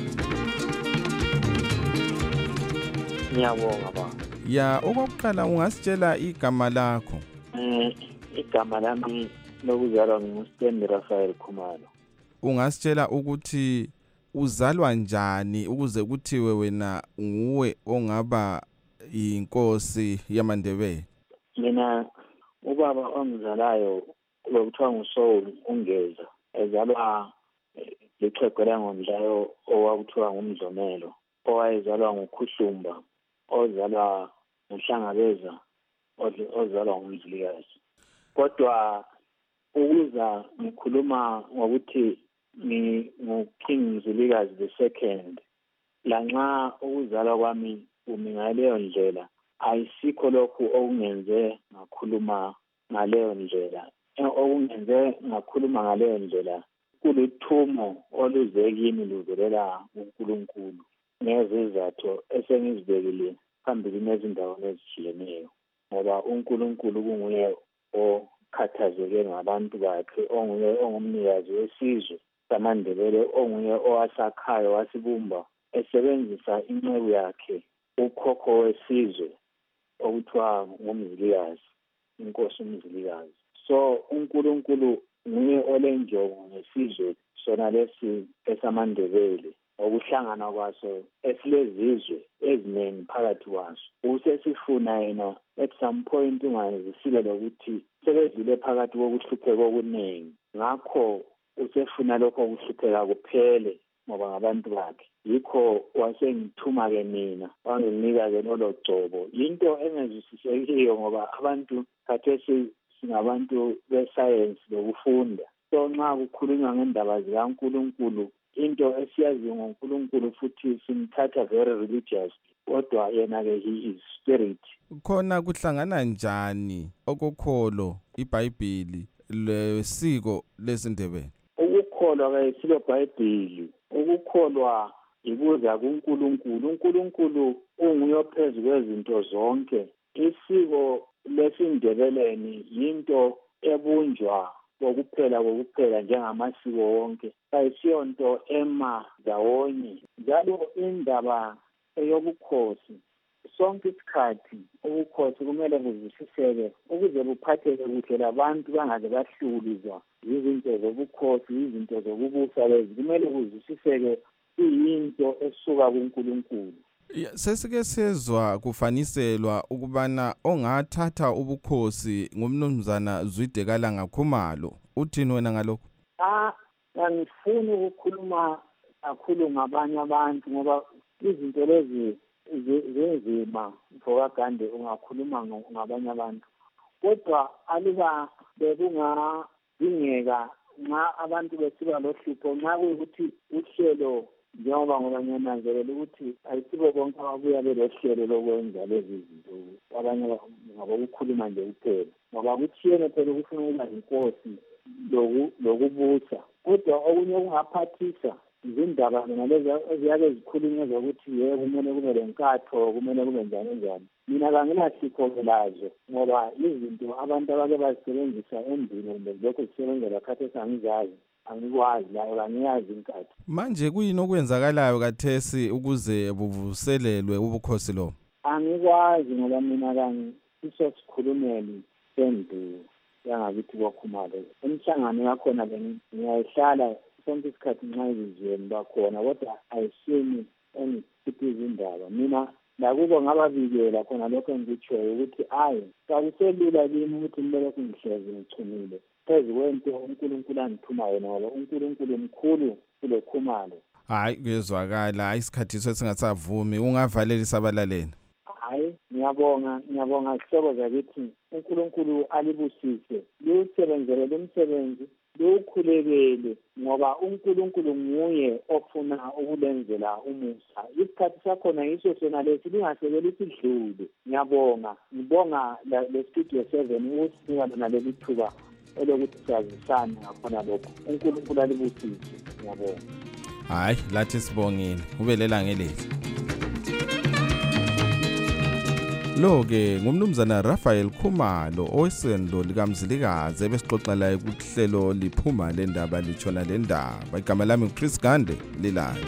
Ngiyabonga ba. Ya, okwakuqala ungasitshela igama lakho? Igama lami lokuzalwa nguStendi Raphael Khumalo. Ungasitshela ukuthi uzalwa njani ukuze kuthiwe wena nguwe ongaba inkosi yamaNdebele? Mina ubaba ongizalayo bekuthiwa nguSoul Ungeza, ezalwa lixhegwela ngomdlayo owakuthiwa ngumdlomelo, owayezalwa nguKhuhlumba, ozalwa nguHlangabeza, ozalwa ngumzilikazi. Kodwa ukuza ngikhuluma ngokuthi nginguKing Mzilikazi the second, lanxa ukuzalwa kwami kumi ngaleyo ndlela, ayisikho lokhu okungenze ngakhuluma ngaleyo ndlela. Okungenze ngakhuluma ngaleyo ndlela kuluthumo oluze kimi luvelela kuNkulunkulu ngezizathu esengizibekile phambili nezindawo ezitshiyeneyo, ngoba uNkulunkulu kunguye okhathazeke ngabantu bakhe, onguye ongumnikazi wesizwe samaNdebele, onguye owasakhayo wasibumba esebenzisa inceku yakhe ukhokho wesizwe okuthiwa ngumzilikazi, inkosi umzilikazi. So uNkulunkulu nguye olenjongo ngesizwe sona lesi esamaNdebele, okuhlangana kwaso esilezizwe eziningi phakathi kwaso. Usesifuna yena at some point ungazisile lokuthi sebedlule phakathi kokuhlupheka okuningi, ngakho usefuna lokho ukuhlupheka kuphele ngoba ngabantu bakhe. Yikho wasengithuma-ke mina, wanginika-ke lolo gcobo. Into engezwisisekiyo ngoba abantu khathesi singabantu besayensi lokufunda. So nxa kukhulunywa ngendaba zikaNkulunkulu, into esiyaziyo ngoNkulunkulu futhi simthatha very religious, kodwa yena-ke he is spirit. Khona kuhlangana njani okukholo iBhayibheli lesiko lesiNdebele? Ukukholwa ke silo Bhayibheli, ukukholwa ikuza kuNkulunkulu. uNkulunkulu unguye ophezu kwezinto zonke. Isiko lesiNdebeleni yinto ebunjwa kokuphela njengamasiko wonke, ayisiyonto ema ndawonye. Njalo indaba eyobukhosi, sonke isikhathi ubukhosi kumele buzwisiseke ukuze buphatheke kuhle, labantu bangaze bahlulizwa izinto zobukhosi, izinto zokubusa lezi. Kumele buzwisiseke iyinto esuka kuNkulunkulu. Sesike sezwa kufaniselwa ukubana ongathatha ubukhosi ngumnumzana Zwidekala Khumalo. Uthini wena ngalokho? Angifuni ukukhuluma kakhulu ngabanye abantu ngoba izinto lezi zinzima mfowagande ungakhuluma ngabanye abantu. Kodwa aluba bekungadingeka nxa abantu besiba lohlupho, nxa kuyikuthi uhlelo njengoba ngoba ngiyananzelela ukuthi ayisibo bonke ababuya belohlelo lokwenza lezi zinto, abanye ngabokukhuluma nje kuphela, ngoba kuthiyene phela ukufuna ukuba yinkosi lokubusa. Kodwa okunye okungaphathisa izindaba nalezi eziyabe zikhulunywe zokuthi yebo kumele kube lenkatho, kumele kube njani. Mina kanginahlupho lazo ngoba izinto abantu abake bazisebenzisa endlini lokho zisebenzela khathesi angizazi, angikwazi layo, kangiyazi inkathi. Manje kuyini okwenzakalayo kathesi ukuze buvuselelwe ubukhosi lo? Angikwazi ngoba mina kangiso sikhulumeli sendulo yangakithi kwaKhumalo. Emhlangano yakhona ngiyayihlala sonke isikhathi nxa izizweni bakhona, kodwa ayisini engikhipha izindaba. Mina nakubo ngababikela khona lokho engikutshoyo ukuthi kakuselula kimi ukuthi kumele kungihlezi ngichumile phezu kwento uNkulunkulu angithuma yona, ngoba uNkulunkulu mkhulu kulo Khumalo. Hayi, kuyezwakala, isikhathi sesingasavumi. Ungavalelisa abalaleli? Hayi, ngiyabonga sihlobo zakithi. uNkulunkulu alibusise, liwusebenzele lumsebenzi, liwukhulekele, ngoba uNkulunkulu nguye ofuna ukulenzela umusa. Isikhathi sakhona yiso sona lesi, lingasekeli sidlule. Ngibonga le-Studio 7 ukusinika lona leli thuba elokuthi sazisane ngakhona lokho. uNkulunkulu alibusise. Ngiyabonga. Hayi, lathi sibongile. Ubelela ngelezi. Lo-ke ngumnumzana Raphael Khumalo owesendo likaMzilikazi ebesixoxela kuhlelo liphuma le ndaba litshona le ndaba. Igama lami uChris Gande, lilayo.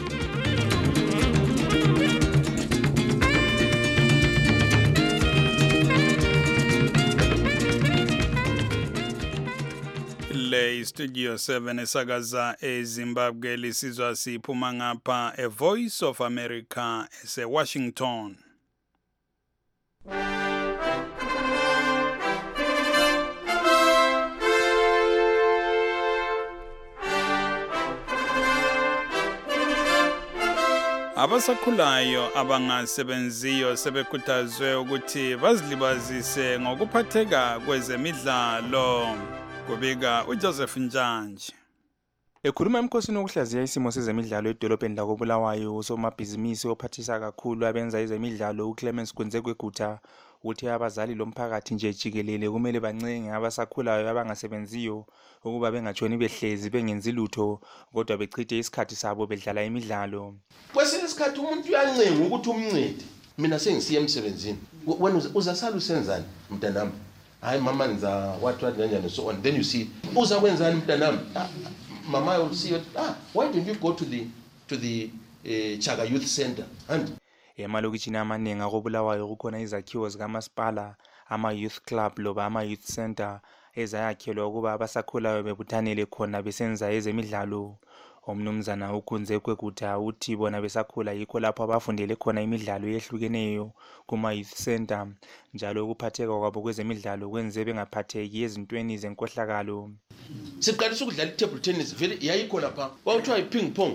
Le Studio 7 esakaza eZimbabwe lisizwa siphuma ngapha eVoice of America eseWashington. Abasakhulayo abangasebenziyo sebekhuthazwe ukuthi bazilibazise ngokuphatheka kwezemidlalo. Kubika uJoseph Njanje. Ekhuluma emkhosini wokuhlaziya isimo sezemidlalo edolobheni lakoBulawayo, usomabhizinisi ophathisa kakhulu abenza ezemidlalo uClemens Kunzekwegutha uthi abazali lomphakathi nje jikelele kumele bancenge abasakhulayo abangasebenziyo ukuba bengatshoni behlezi bengenzi lutho kodwa bechithe isikhathi sabo bedlala imidlalo. Kwesinye isikhathi umuntu uyancenga ukuthi umncede. Mina sengisiya emsebenzini. Wena uzasala usenzani mntanami? Hayi mama ngiza what kanjani so on. Then you see uzakwenzani mntanami? Mama will see you. Why don't you go to the Chaga Youth Center? And emalokishini amaningi akoBulawayo kukhona izakhiwo zikamasipala, ama-youth club loba ama-youth center ezayakhelwa ukuba abasakhulayo bebuthanele khona besenza ezemidlalo. Umnumzana uKunzekwegutha uthi bona besakhula yikho lapho abafundele khona imidlalo ehlukeneyo kuma-youth center, njalo ukuphatheka kwabo kwezemidlalo kwenze bengaphatheki ezintweni zenkohlakalo. Siqalisa ukudlala i-table tennis vele yayikho lapha kwakuthiwa i-ping pong.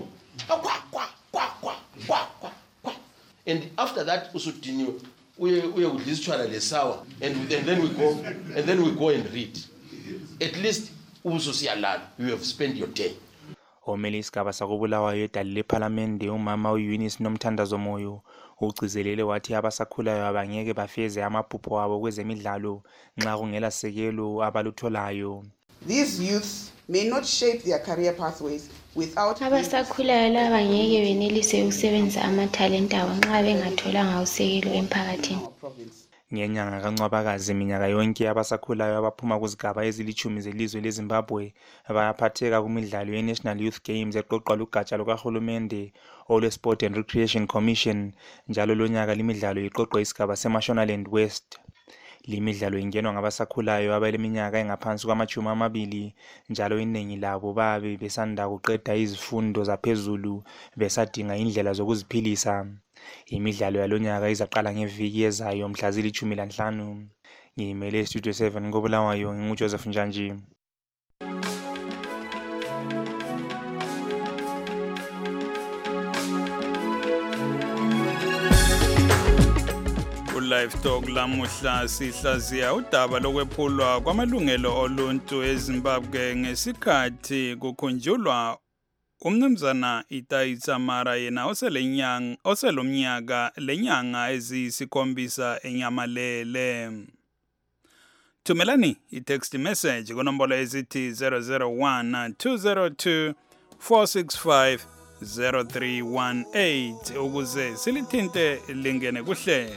And after that usudiniwe uye kudla isitshwala lesawa and then we go and read. At least usosiyalala, you have spent your day. Omele isigaba sakoBulawayo edali lePhalamende umama uEunice Nomthandazo Moyo ugcizelele wathi abasakhulayo abangeke bafeze amaphupho abo kwezemidlalo nxa kungela sekelo abalutholayo. These youths may not shape their career pathways without abasakhulayo laba ngeke benelise ukusebenzisa amathalenta abo nxa bengatholanga usekelo emphakathini. Ngenyanga kaNcwabakazi minyaka yonke abasakhulayo abaphuma kuzigaba ezilithumi zelizwe leZimbabwe bayaphatheka kumidlalo yeNational Youth Games eqoqwa lugatsha lukahulumende olweSport and Recreation Commission, njalo lonyaka limidlalo iqoqwa isigaba seMashonaland West. Limidlalo ingenwa ngabasakhulayo abaleminyaka engaphansi kwama-20, njalo iningi labo babe besanda kuqeda izifundo zaphezulu besadinga indlela zokuziphilisa. Imidlalo yalonyaka izaqala ngeviki ezayo mhla zili-15. Ngiyimele Studio 7 koBulawayo nginguJoseph Njanje. Live Talk lamuhla sihlaziya udaba lokwephulwa kwamalungelo oluntu eZimbabwe ngesikhathi kukhunjulwa umnumzana Itai Dzamara yena oselomnyaka lenyanga eziyisikhombisa enyamalele. Thumelani i-text message kunombolo ezithi 001 202 465 0318 ukuze silithinte lingene kuhlelo.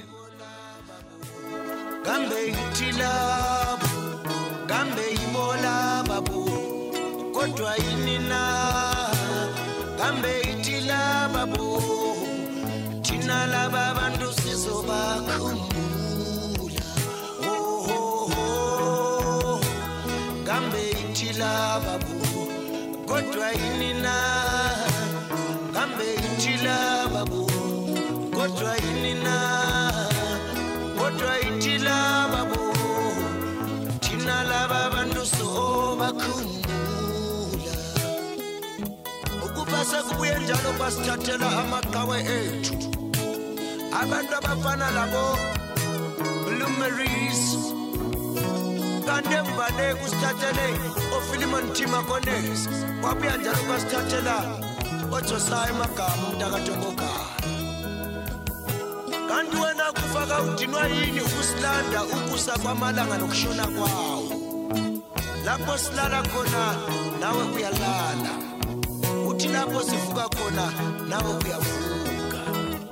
Gambe itilabo, gambe ibola babu, kodwa inina. Gambe itilabo, tina laba bantu sizobakhumbula. Oh oh oh, gambe itilabo, kodwa inina. Gambe itilabo, kodwa inina. Kodwa itila babu tina laba bantu sobakhumbula ukupasa kubuye njalo basithathela amaqhawe ethu abantu abafana labo Blueberries kanti mbane kusithathele oFilimon Timakones kwabuya njalo basithathela oJosaya Magama mntakatongokana. Kanti wena kufaka udinwa yini ukusilanda ukusa kwamalanga nokushona kwawo. Lapho silala khona nawe uyalala. Uthi lapho sivuka khona nawe uyavuka.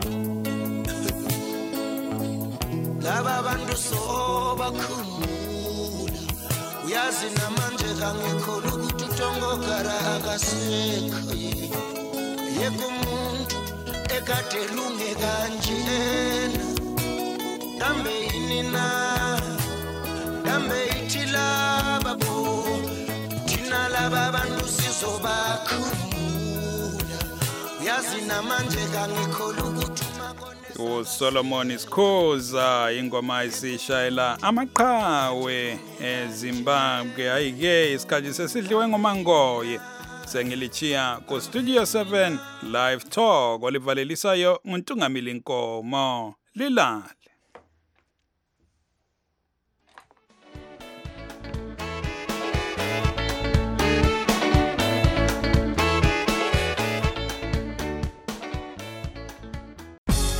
Laba bantu sobakhumbula. Uyazi namanje kangekho ukuthi uTongokara akasekho. Yekho umuntu ekade lunge kanjena dambe inina dambe itila babu tina laba bantu sizobakhumbula uyazi namanje kangikho ukuthi makone uSolomon Sikhoza ingoma isishayela amaqhawe eZimbabwe. Ayike isikhathi sesidliwe ngomangoye. Sengilichiya ku Studio 7 Live Talk olivalelisayo nguNtungamili Nkomo. Lilale.